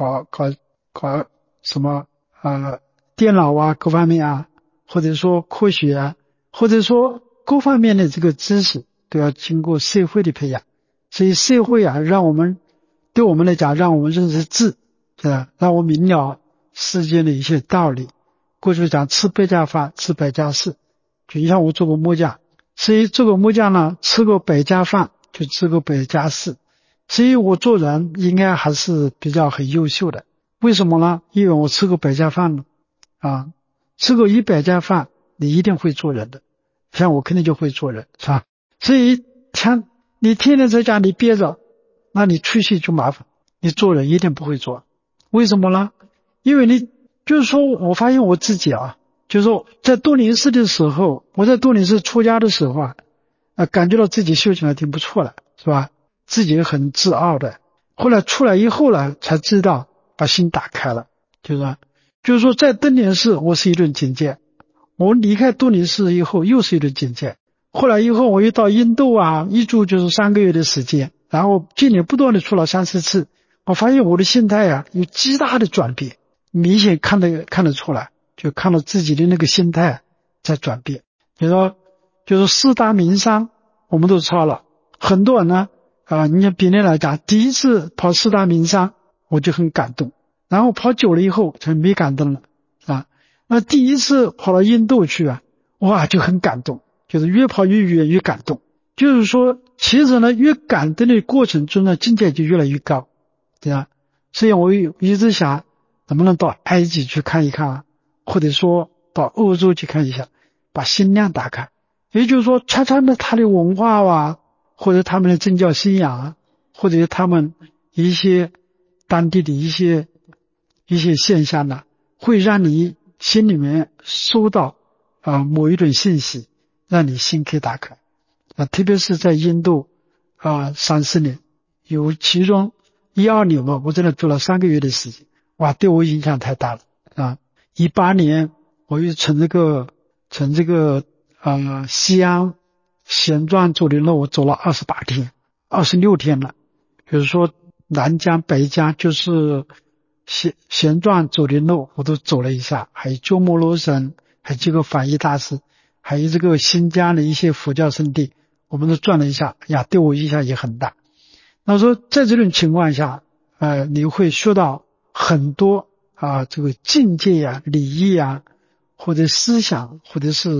什么电脑各方面或者说科学或者说各方面的这个知识都要经过社会的培养。所以社会对我们来讲，让我们认识字，是吧？让我明了世间的一些道理。过去讲吃百家饭，吃百家事，就像我做过木匠，所以做过木匠呢，吃过百家饭，就吃过百家事。所以我做人应该还是比较很优秀的。为什么呢？因为我吃过百家饭了吃过100家饭，你一定会做人的。像我肯定就会做人，是吧？所以像你天天在家里憋着，那你出去就麻烦，你做人一定不会做。为什么呢？因为你就是说我发现我自己就是说在多林寺的时候，我在多林寺出家的时候感觉到自己修行还挺不错的，是吧？自己很自傲的。后来出来以后呢，才知道把心打开了，就是说在多林寺我是一种境界，我离开多林寺以后又是一种境界。后来以后我又到印度一住就是3个月的时间，然后今年不断的出了3、4次，我发现我的心态有极大的转变，明显看得出来，就看到自己的那个心态在转变。就是4大名山我们都抄了，很多人呢你看别人来讲，第一次跑4大名山我就很感动，然后跑久了以后就没感动了那第一次跑到印度去哇就很感动，就是越跑越远越感动。就是说其实呢越感动的过程中呢境界就越来越高，对吧？所以我一直想能不能到埃及去看一看或者说到欧洲去看一下，把心量打开。也就是说参参的他的文化或者他们的宗教信仰或者他们一些当地的一些现象会让你心里面收到某一种信息，让你心可以打开特别是在印度3、4年，有其中1、2年我真的住了3个月的时间，哇对我影响太大了18年我又乘这个西安旋转走的路我走了28天26天了。比如说南疆北疆就是旋转走的路我都走了一下，还有鸠摩罗什，还有这个法义大师，还有这个新疆的一些佛教圣地我们都转了一下对我影响也很大。那说在这种情况下你会学到很多这个境界礼仪或者思想或者是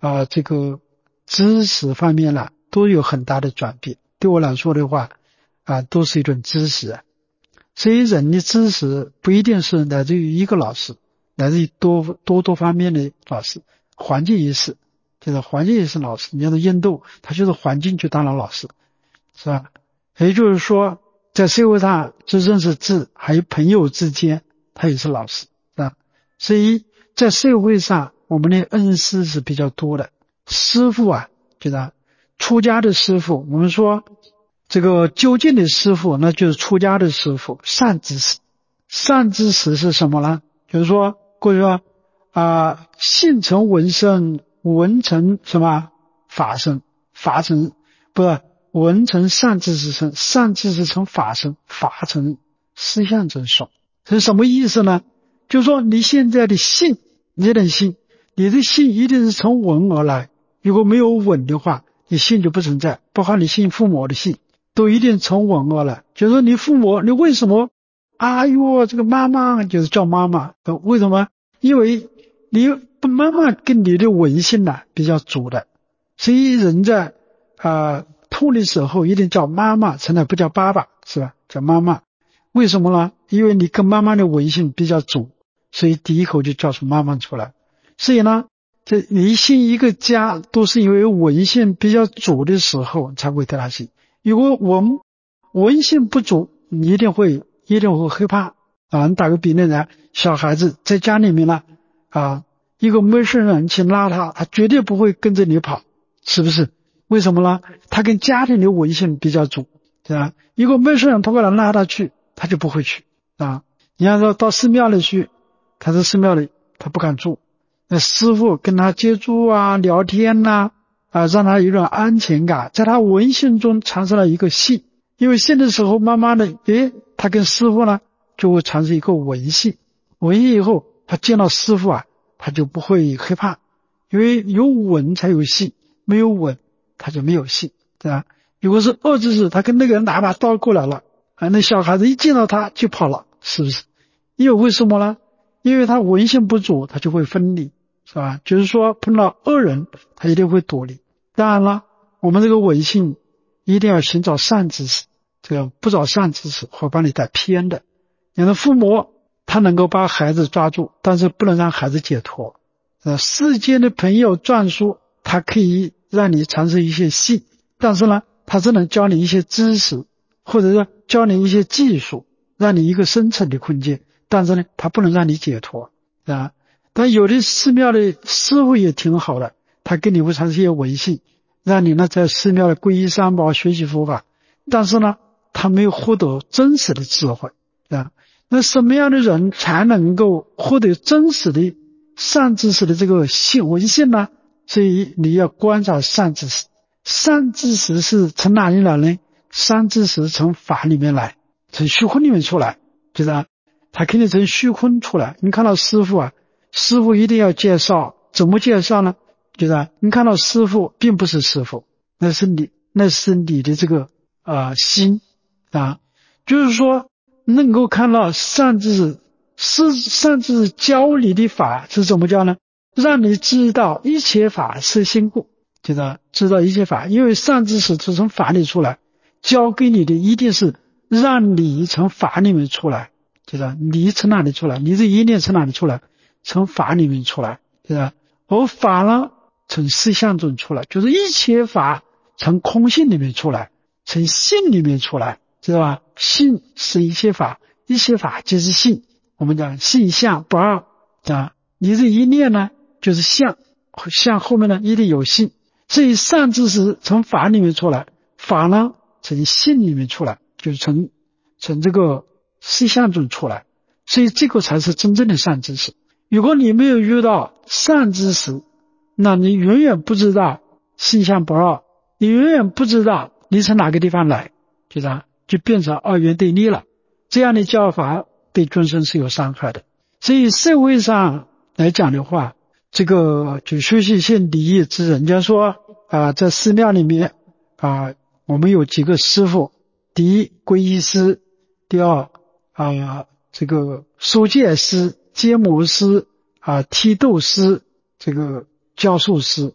这个知识方面呢，都有很大的转变。对我来说的话，都是一种知识。所以人的知识不一定是来自于一个老师，来自于多方面的老师。环境也是，就是环境也是老师。你像印度，他就是环境就当了老师，是吧？也就是说，在社会上就认识字，还有朋友之间，他也是老师，是吧？所以在社会上，我们的恩师是比较多的。师傅就是出家的师傅，我们说这个究竟的师傅，那就是出家的师傅，善知识。善知识是什么呢？就是说，过去说信成文生，文成什么法生，法成不是文成善知识生，善知识成法生，法成实相真爽。这是什么意思呢？就是说你现在的信，你的信，你的信一定是从文而来。如果没有文的话，你信就不存在。包括你信父母的信，都一定从文而来。就是说你父母，你为什么这个妈妈就是叫妈妈？为什么？因为你妈妈跟你的文性比较足的，所以人在痛的时候一定叫妈妈，从来不叫爸爸，是吧？叫妈妈。为什么呢？因为你跟妈妈的文性比较足，所以第一口就叫出妈妈出来。所以呢，这你信一个家都是因为文性比较足的时候才会对他信。如果我们文性不足，你一定会害怕。你打个比例呢，小孩子在家里面呢，一个陌生人去拉他，他绝对不会跟着你跑，是不是？为什么呢？他跟家庭的文性比较足，对吧？一个陌生人他过来拉他去，他就不会去你要说到寺庙里去，他在寺庙里他不敢住，那师父跟他接触聊天让他有一种安全感，在他文性中产生了一个信。因为信的时候慢慢的他跟师父呢就会产生一个文性，文性以后他见到师父他就不会害怕，因为有文才有信，没有文他就没有信，对吧？如果是恶知识，他跟那个人拿把刀过来了那小孩子一见到他就跑了，是不是？因为为什么呢？因为他文性不足，他就会分离，是吧？就是说碰到恶人他一定会躲离。当然了，我们这个文性一定要寻找善知识，这个不找善知识会把你带偏的。你的父母他能够把孩子抓住，但是不能让孩子解脱。世间的朋友转述，他可以让你产生一些信，但是呢，他只能教你一些知识，或者说教你一些技术，让你一个深层的空间，但是呢，他不能让你解脱但有的寺庙的师傅也挺好的，他跟你会产生一些文信，让你呢在寺庙的皈依三宝，学习佛法，但是呢，他没有获得真实的智慧那什么样的人才能够获得真实的善知识的这个文性呢？所以你要观察善知识。善知识是从哪里来呢？善知识从法里面来，从虚空里面出来，就是他肯定从虚空出来。你看到师父师父一定要介绍，怎么介绍呢？就是你看到师父并不是师父，那是你的这个心就是说能够看到善知识，善知识教你的法是怎么教呢？让你知道一切法是心故，就是知道一切法，因为善知识是从法里出来，教给你的一定是让你从法里面出来，就是你从哪里出来，你这一念从哪里出来？从法里面出来，就是而法呢从实相中出来，就是一切法从空性里面出来，从性里面出来，知道吧？性是一切法，一切法就是性，我们讲性相不二你这一念呢就是相，相后面呢一定有性，所以善知识从法里面出来，法呢从性里面出来，就是从这个实相中出来，所以这个才是真正的善知识。如果你没有遇到善知识，那你永远不知道性相不二，你永远不知道你从哪个地方来，就变成二元对立了。这样的教法对众生是有伤害的。所以社会上来讲的话，这个就修习性礼义之人家说在寺庙里面我们有几个师父，第一皈依师，第二这个书戒师、揭摩师、剃度师，这个教授师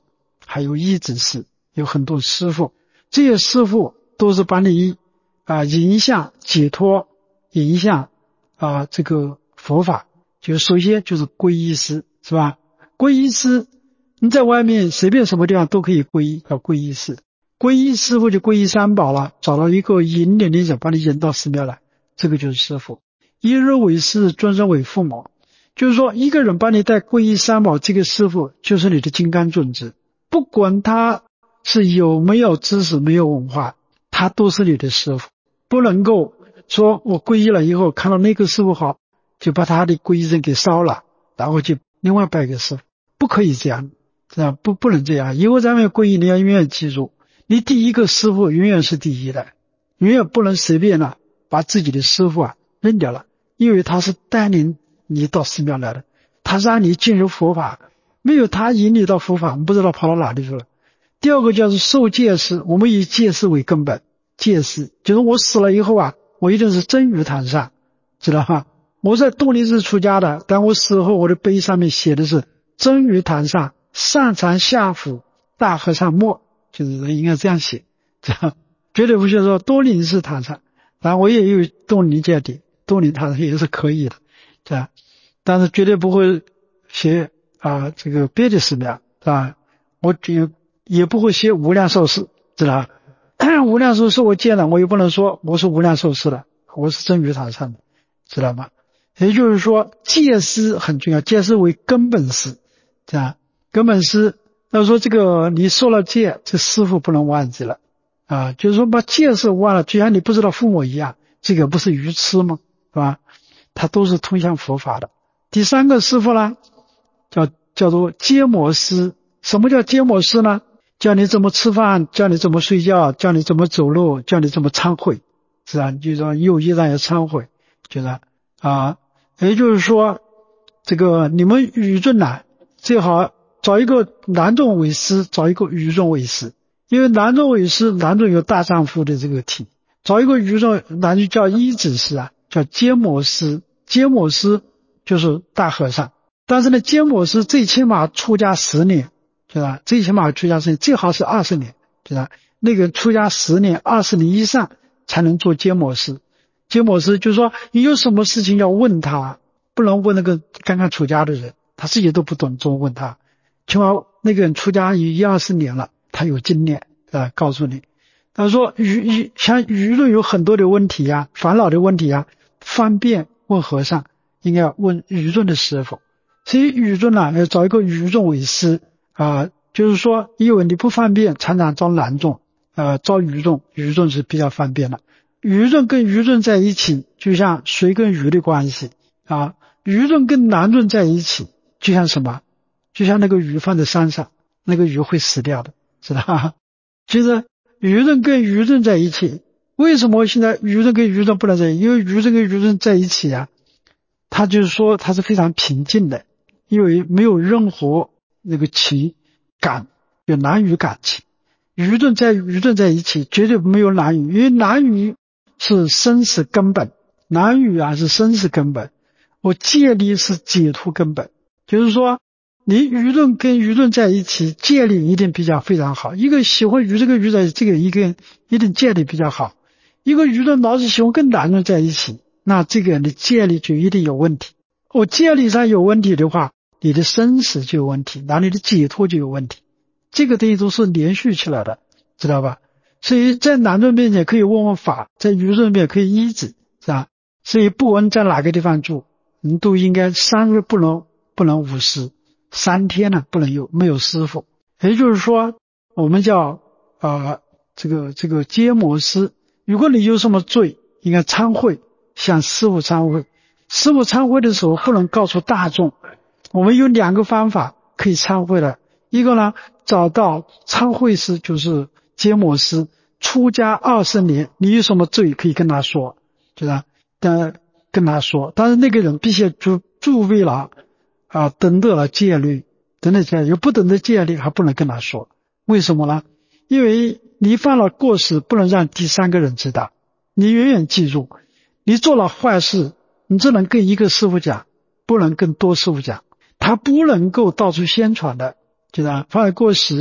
还有医治师，有很多师傅，这些师傅都是把你引向解脱，引向这个佛法。就首先就是皈依师，是吧？皈依师你在外面随便什么地方都可以皈依，叫皈依师。皈依师傅就皈依三宝了，找到一个引领者把你引到寺庙来，这个就是师傅。一日为师，终身为父母，就是说一个人把你带皈依三宝，这个师傅就是你的金刚尊者，不管他是有没有知识没有文化，他都是你的师傅。不能够说我皈依了以后看到那个师傅好，就把他的皈依证给烧了，然后就另外拜个师傅，不可以这样，这样不能这样。以后咱们皈依，你要永远记住，你第一个师傅永远是第一的，永远不能随便把自己的师傅扔掉了，因为他是带领你到寺庙来的，他让你进入佛法，没有他引你到佛法，我们不知道跑到哪里去了。第二个就是受戒师，我们以戒师为根本，戒师就是我死了以后我一定是真于坛上，知道吗？我在洞里是出家的，但我死后我的碑上面写的是真于坛上上禅下辅大和尚默，就是应该这样写，这样绝对不是说多林寺坛上，当然我也有洞林戒底，洞林坛上也是可以的，这样，但是绝对不会写这个别的寺庙，是吧？我也不会写无量寿司，知道吧？无量寿司我见了，我也不能说我是无量寿司的，我是真于坛上的，知道吗？也就是说戒师很重要，戒师为根本师，这样根本师要说这个你受了戒，这师父不能忘记了就是说把戒师忘了，就像你不知道父母一样，这个不是愚痴吗？是吧？它都是通向佛法的。第三个师父呢叫做揭摩师。什么叫揭摩师呢？教你怎么吃饭，教你怎么睡觉，教你怎么走路，教你怎么忏悔，是吧？就是说右一上要忏悔，就是也就是说这个你们语众最好找一个男众为师，找一个语众为师，因为男众为师，男众有大丈夫的这个体，找一个语众，男就叫医子师叫揭摩师。揭摩师就是大和尚，但是呢揭摩师最起码出家10年，对吧？最起码出家10年，最好是20年，对吧？那个出家10年20年以上才能做揭摩师。揭摩师就是说你有什么事情要问他，不能问那个刚刚出家的人，他自己都不懂，怎么问他？起码那个人出家有1-20年了，他有经验告诉你。他说像舆论有很多的问题烦恼的问题方便问和尚，应该问舆论的师傅。所以舆论要找一个舆论为师就是说因为你不方便常常招男众招舆论是比较方便的。舆论跟舆论在一起，就像水跟鱼的关系舆论跟男众在一起，就像什么？就像那个鱼放在山上，那个鱼会死掉的，知道吗？就是舆论跟舆论在一起，为什么现在舆论跟舆论不能在一起？因为舆论跟舆论在一起他就是说他是非常平静的，因为没有任何那个情感，有男女感情。舆论在一起绝对没有男女，因为男女是生死根本，男女是生死根本，我戒律是解脱根本。就是说你舆论跟舆论在一起，戒律一定比较非常好。一个喜欢与这个舆论，这个一个一定戒律比较好。一个舆论老是喜欢跟男人在一起，那这个人的戒律就一定有问题。戒律上有问题的话，你的生死就有问题，那你的解脱就有问题。这个东西都是连续起来的，知道吧？所以在男众面前可以问问法，在舆论面前可以医治，是吧？所以不管在哪个地方住，你都应该3日不能无师，3天不能没有师傅。也就是说我们叫这个揭摩师。如果你有什么罪，应该忏悔，向师父忏悔。师父忏悔的时候不能告诉大众。我们有2个方法可以忏悔的，一个呢找到忏悔师，就是揭摩师，出家20年，你有什么罪可以跟他说，对吧？跟他说，但是那个人必须注意了等得了戒律，等得戒律，不等得戒律还不能跟他说。为什么呢？因为你犯了过失，不能让第3个人知道。你永远记住，你做了坏事，你只能跟一个师父讲，不能跟多师父讲，他不能够到处宣传的，就是犯了过失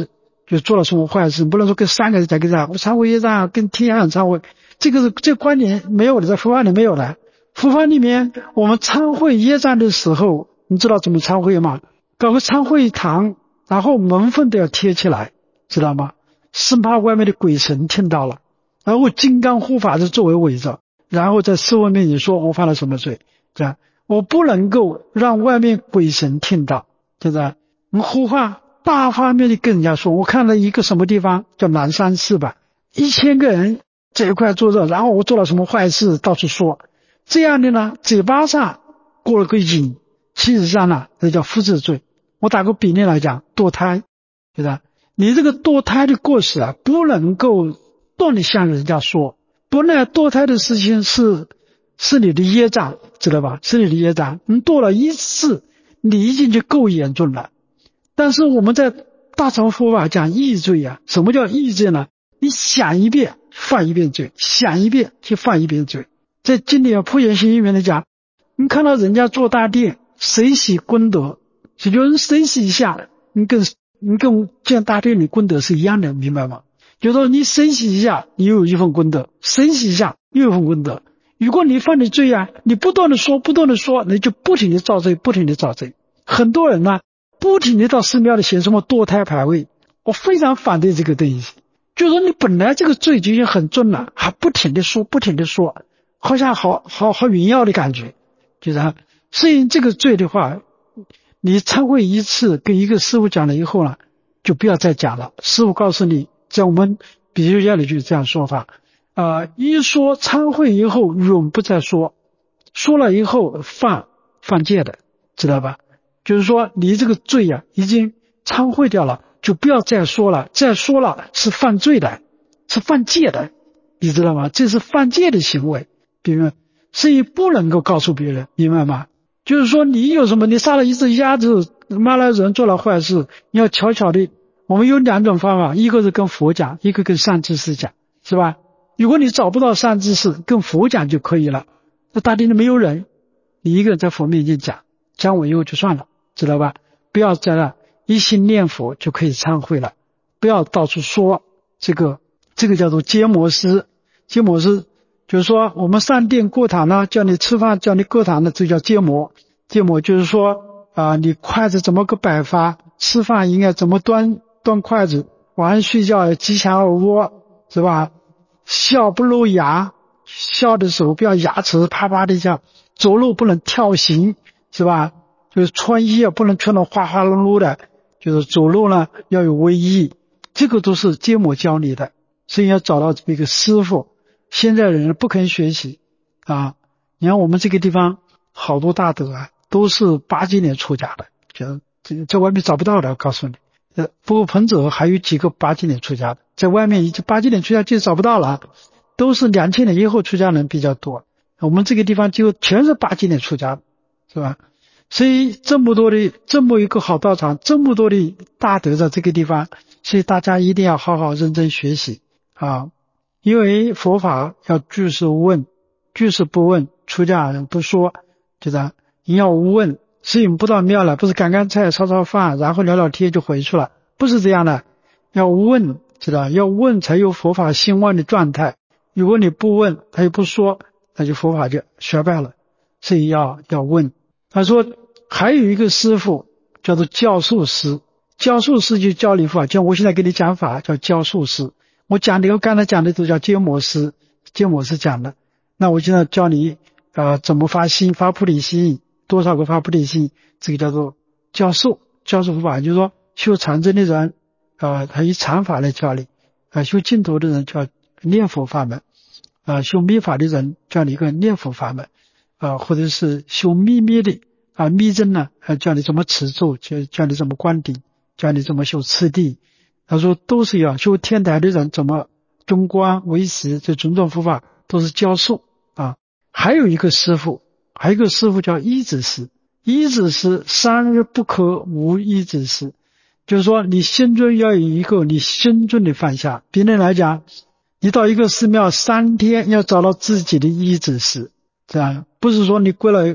就做了什么坏事，不能说跟3个人讲跟我忏悔业障，跟天下人忏悔，这个观点没有的，在佛法里没有的。佛法里面我们忏悔业障的时候，你知道怎么忏悔吗？搞个忏悔堂，然后门缝都要贴起来，知道吗？生怕外面的鬼神听到了，然后金刚护法是作为伪证，然后在师父面前说我犯了什么罪，这样我不能够让外面鬼神听到，对不对？我们护法大方面的跟人家说，我看了一个什么地方叫南山寺吧，1000个人这一块坐着，然后我做了什么坏事到处说，这样的呢，嘴巴上过了个瘾，其实上呢，这叫复制罪。我打个比例来讲，堕胎，对吧？你这个堕胎的过失啊，不能够断的向人家说，不然堕胎的事情是你的业障，知道吧？是你的业障，你堕了1次，你已经就够严重了。但是我们在大乘佛法讲易罪啊，什么叫易罪呢？你想一遍犯一遍罪，想一遍就犯一遍罪。在经典普贤行里面来讲，你看到人家做大殿，谁洗功德，也就是谁洗一下，你跟建大殿的功德是一样的，明白吗？就是说你谁洗一下，你又有一份功德，谁洗一下又有一份功德。如果你犯的罪啊，你不断的说，你就不停的造罪，不停的造罪。很多人呢，不停的到寺庙里写什么堕胎牌位，我非常反对这个东西。就是说你本来这个罪就已经很重了，还不停的说，好像好荣耀的感觉，就是所以这个罪的话，你忏悔1次，跟一个师父讲了以后呢，就不要再讲了。师父告诉你，在我们比丘戒里就是这样说法，一说忏悔以后永不再说，说了以后犯戒的，知道吧？就是说你这个罪啊已经忏悔掉了，就不要再说了，再说了是犯罪的，是犯戒的，你知道吗？这是犯戒的行为，明白？所以不能够告诉别人，明白吗？就是说你有什么，你杀了一只鸭子，骂了人，做了坏事，你要悄悄的。我们有2种方法，一个是跟佛讲，一个跟善知识讲，是吧？如果你找不到善知识，跟佛讲就可以了。那大殿里没有人，你一个人在佛面前讲完以后就算了，知道吧？不要在那一心念佛就可以忏悔了，不要到处说这个叫做揭摩师。揭摩师就是说我们上殿过堂呢，叫你吃饭，叫你过堂的，这叫揭摩。揭摩就是说你筷子怎么个摆法，吃饭应该怎么端筷子，晚上睡觉吉祥耳蜗，是吧？笑不露牙，笑的时候不要牙齿啪啪的一下，走路不能跳行，是吧？就是穿衣不能穿得花花碌碌的，就是走路呢要有威仪，这个都是揭摩教你的。所以要找到这么一个师傅。现在人不肯学习你看我们这个地方好多大德都是80几年出家的，就在外面找不到的，我告诉你。不过彭泽还有几个80几年出家的，在外面已经80几年出家就找不到了，都是2000年以后出家人比较多。我们这个地方就全是80几年出家的，是吧？所以这么一个好道场，这么多的大德在这个地方，所以大家一定要好好认真学习因为佛法要据事问，据事不问，出家人不说，就是你要问。所以不到庙了，不是赶菜烧饭然后聊聊天就回去了，不是这样的，要问，知道？要问才有佛法兴旺的状态。如果你不问，他又不说，那就佛法就衰败了。所以要问。他说还有一个师父叫做教授师，教授师就教你法，像我现在给你讲法叫教授师，我刚才讲的都叫揭摩师讲的。那我现在教你怎么发心，发菩提心，多少个发菩提心，这个叫做教授佛法，就是说修禅真的人他以禅法来教你修净土的人叫念佛法门修密法的人叫你一个念佛法门或者是修秘密的密真呢叫你怎么持咒，叫你怎么观顶，教你怎么修次第。他说都是要修天台的人怎么中观唯识，这种种佛法都是教授还有一个师父叫依止师。依止师3日不可无依止师，就是说你心中要有一个你心中的放下。别人来讲，你到一个寺庙3天要找到自己的依止师，这样不是说你跪了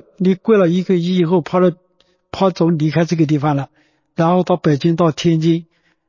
1个亿以后跑走离开这个地方了，然后到北京到天津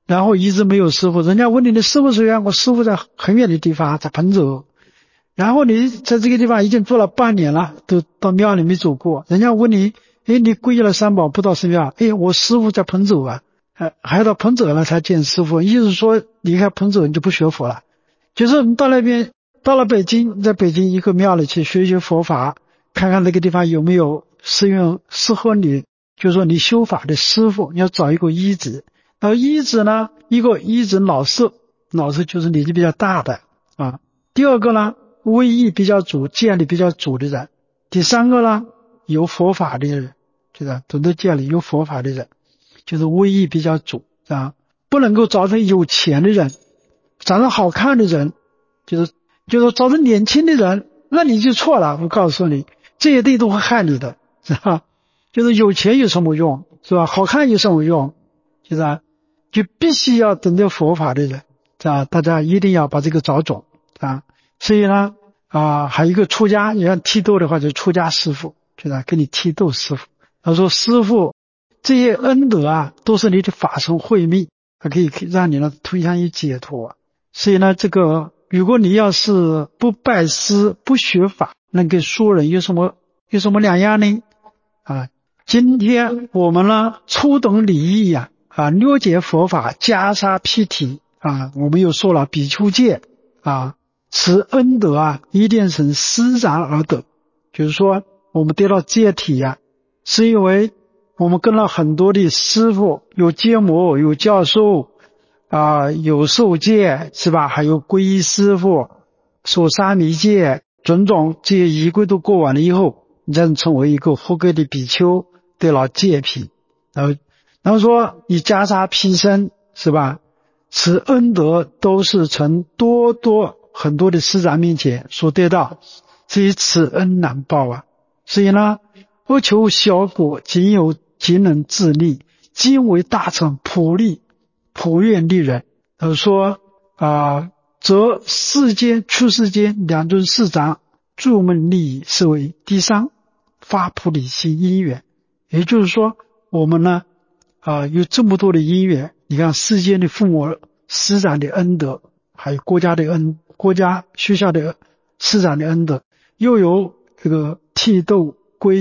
然后一直没有师傅，人家问你的师傅谁呀？我师傅在很远的地方，在彭州。然后你在这个地方已经做了半年了，都到庙里没走过。人家问你，你皈依了三宝不到寺庙，我师傅在彭州啊，还要到彭州了才见师傅。意思说离开彭州你就不学佛了，就是你到那边，到了北京，在北京一个庙里去学学佛法，看看那个地方有没有适合你，就是说你修法的师傅，你要找一个医子。然后医子呢，一个医子老师就是年纪比较大的啊。第二个呢，威仪比较足，戒律比较足的人。第三个呢，有佛法的人，就是懂得戒律有佛法的人，就是威仪比较足啊。不能够找成有钱的人，长得好看的人，就是找成年轻的人，那你就错了。我告诉你，这些都会害你的，是吧？就是有钱有什么用，是吧？好看有什么用，就是啊，就必须要懂得佛法的人，是吧？大家一定要把这个找准啊。所以呢，还有一个出家，你要剃度的话，就出家师父，就是给你剃度师父。他说师父，这些恩德啊，都是你的法身慧命，它可以让你呢推向于解脱。所以呢，这个如果你要是不拜师不学法，那跟说人有什么两样呢？今天我们呢初懂礼义了解佛法，袈裟披体我们又说了比丘戒此恩德一定是施然而得。就是说我们得到戒体是因为我们跟了很多的师父，有阶摩，有教授有受戒，是吧？还有皈依师父，守沙弥戒，种种这些仪规都过完了以后，你才能成为一个合格的比丘，得了戒品。然后说以袈裟披身，是吧？此恩德都是从很多的师长面前所得到，所以此恩难报所以呢，不求小果，仅能自利，今为大乘普愿利人。说则出世间两尊师长助梦利益，是为第三发菩提心因缘。也就是说我们呢有这么多的因缘，你看世间的父母师长的恩德，还有国家学校的师长的恩德，又有这个剃度皈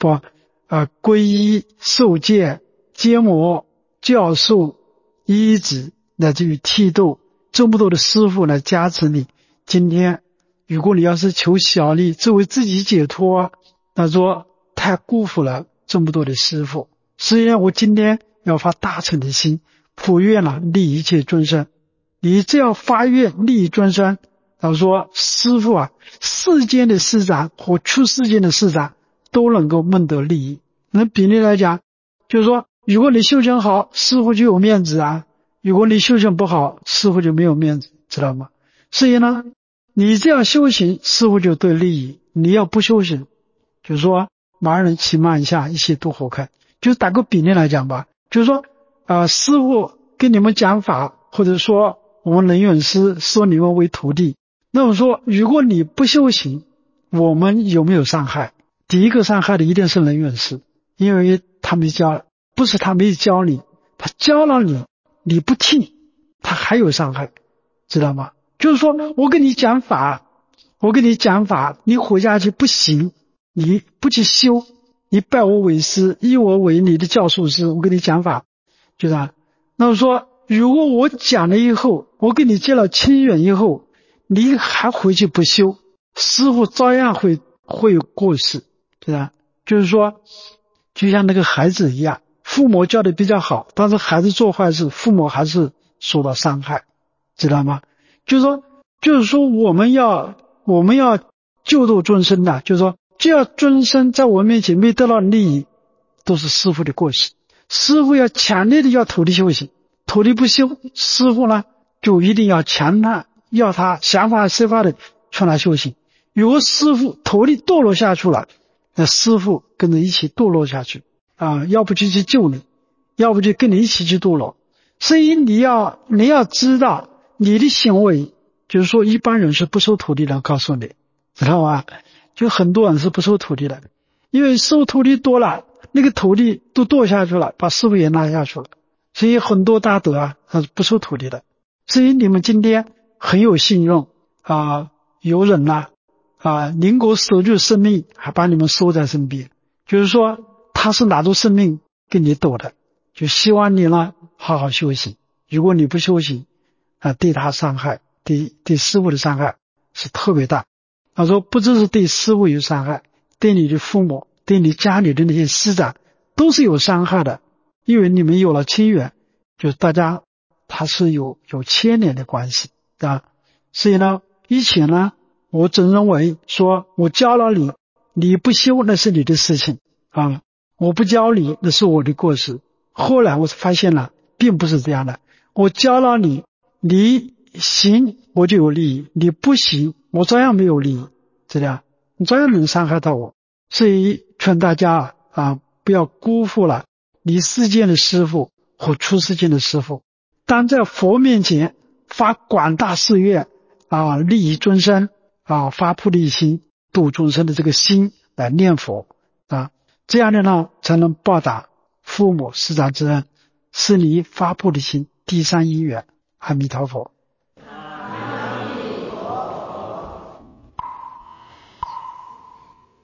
依受戒阶摩教授医子乃至于剃度，这么多的师父来加持你。今天如果你要是求小利，只为自己解脱那说太辜负了这么多的师父。所以我今天要发大乘的心，普愿利一切众生。你只要发愿利益众生，他说师父世间的师长和出世间的师长都能够梦得利益。那比例来讲，就是说如果你修行好，师父就有面子如果你修行不好，师父就没有面子，知道吗？所以呢，你这样修行，师父就对利益；你要不修行，就是说盲人骑慢下，一切都活开。就是打个比例来讲吧，就是说师父跟你们讲法，或者说我们人缘师收你们为徒弟，那么说如果你不修行，我们有没有伤害？第一个伤害的一定是人缘师，因为他没教，不是他没教你，他教了你，你不听，他还有伤害，知道吗？就是说我跟你讲法，你回家去不行，你不去修，你拜我为师，以我为你的教授师，我跟你讲法，就是那么说如果我讲了以后，我跟你结了亲缘以后，你还回去不修，师父照样会有过失，对吧？就是说就像那个孩子一样，父母教的比较好，但是孩子做坏事，父母还是受到伤害，知道吗？就是说我们要救度众生就是说只要众生在我面前没得到利益，都是师父的过失。师父要强烈的要徒弟修行，徒弟不修，师父呢就一定要要他想法设法的劝他修行。如果师父徒弟堕落下去了，那师父跟着一起堕落下去要不就去救你，要不就跟你一起去堕落。所以你要知道你的行为，就是说一般人是不收徒弟的，告诉你，知道吗？就很多人是不收徒弟的，因为收徒弟多了，那个徒弟都堕下去了，把师父也拉下去了。 所以很多大德啊，他是不收徒弟的。所以你们今天很有信用啊，有忍呐宁国守住生命，还把你们收在身边，就是说他是拿出生命跟你斗的，就希望你呢好好修行。如果你不修行对他伤害，对师父的伤害是特别大。他说不只是对师父有伤害，对你的父母，对你家里的那些师长都是有伤害的，因为你们有了亲缘，就是大家他是有牵连的关系啊。所以呢，以前呢我总认为说我教了你，你不修那是你的事情啊，我不教你那是我的过失。后来我发现了并不是这样的，我教了你，你行我就有利益，你不行我照样没有利益，这样你照样能伤害到我。所以劝大家不要辜负了你世间的师父和出世间的师父。当在佛面前发广大誓愿利益众生发菩提心度众生的这个心来念佛这样的呢才能报答父母师长之恩，是你发菩提心第三因缘。阿弥陀佛。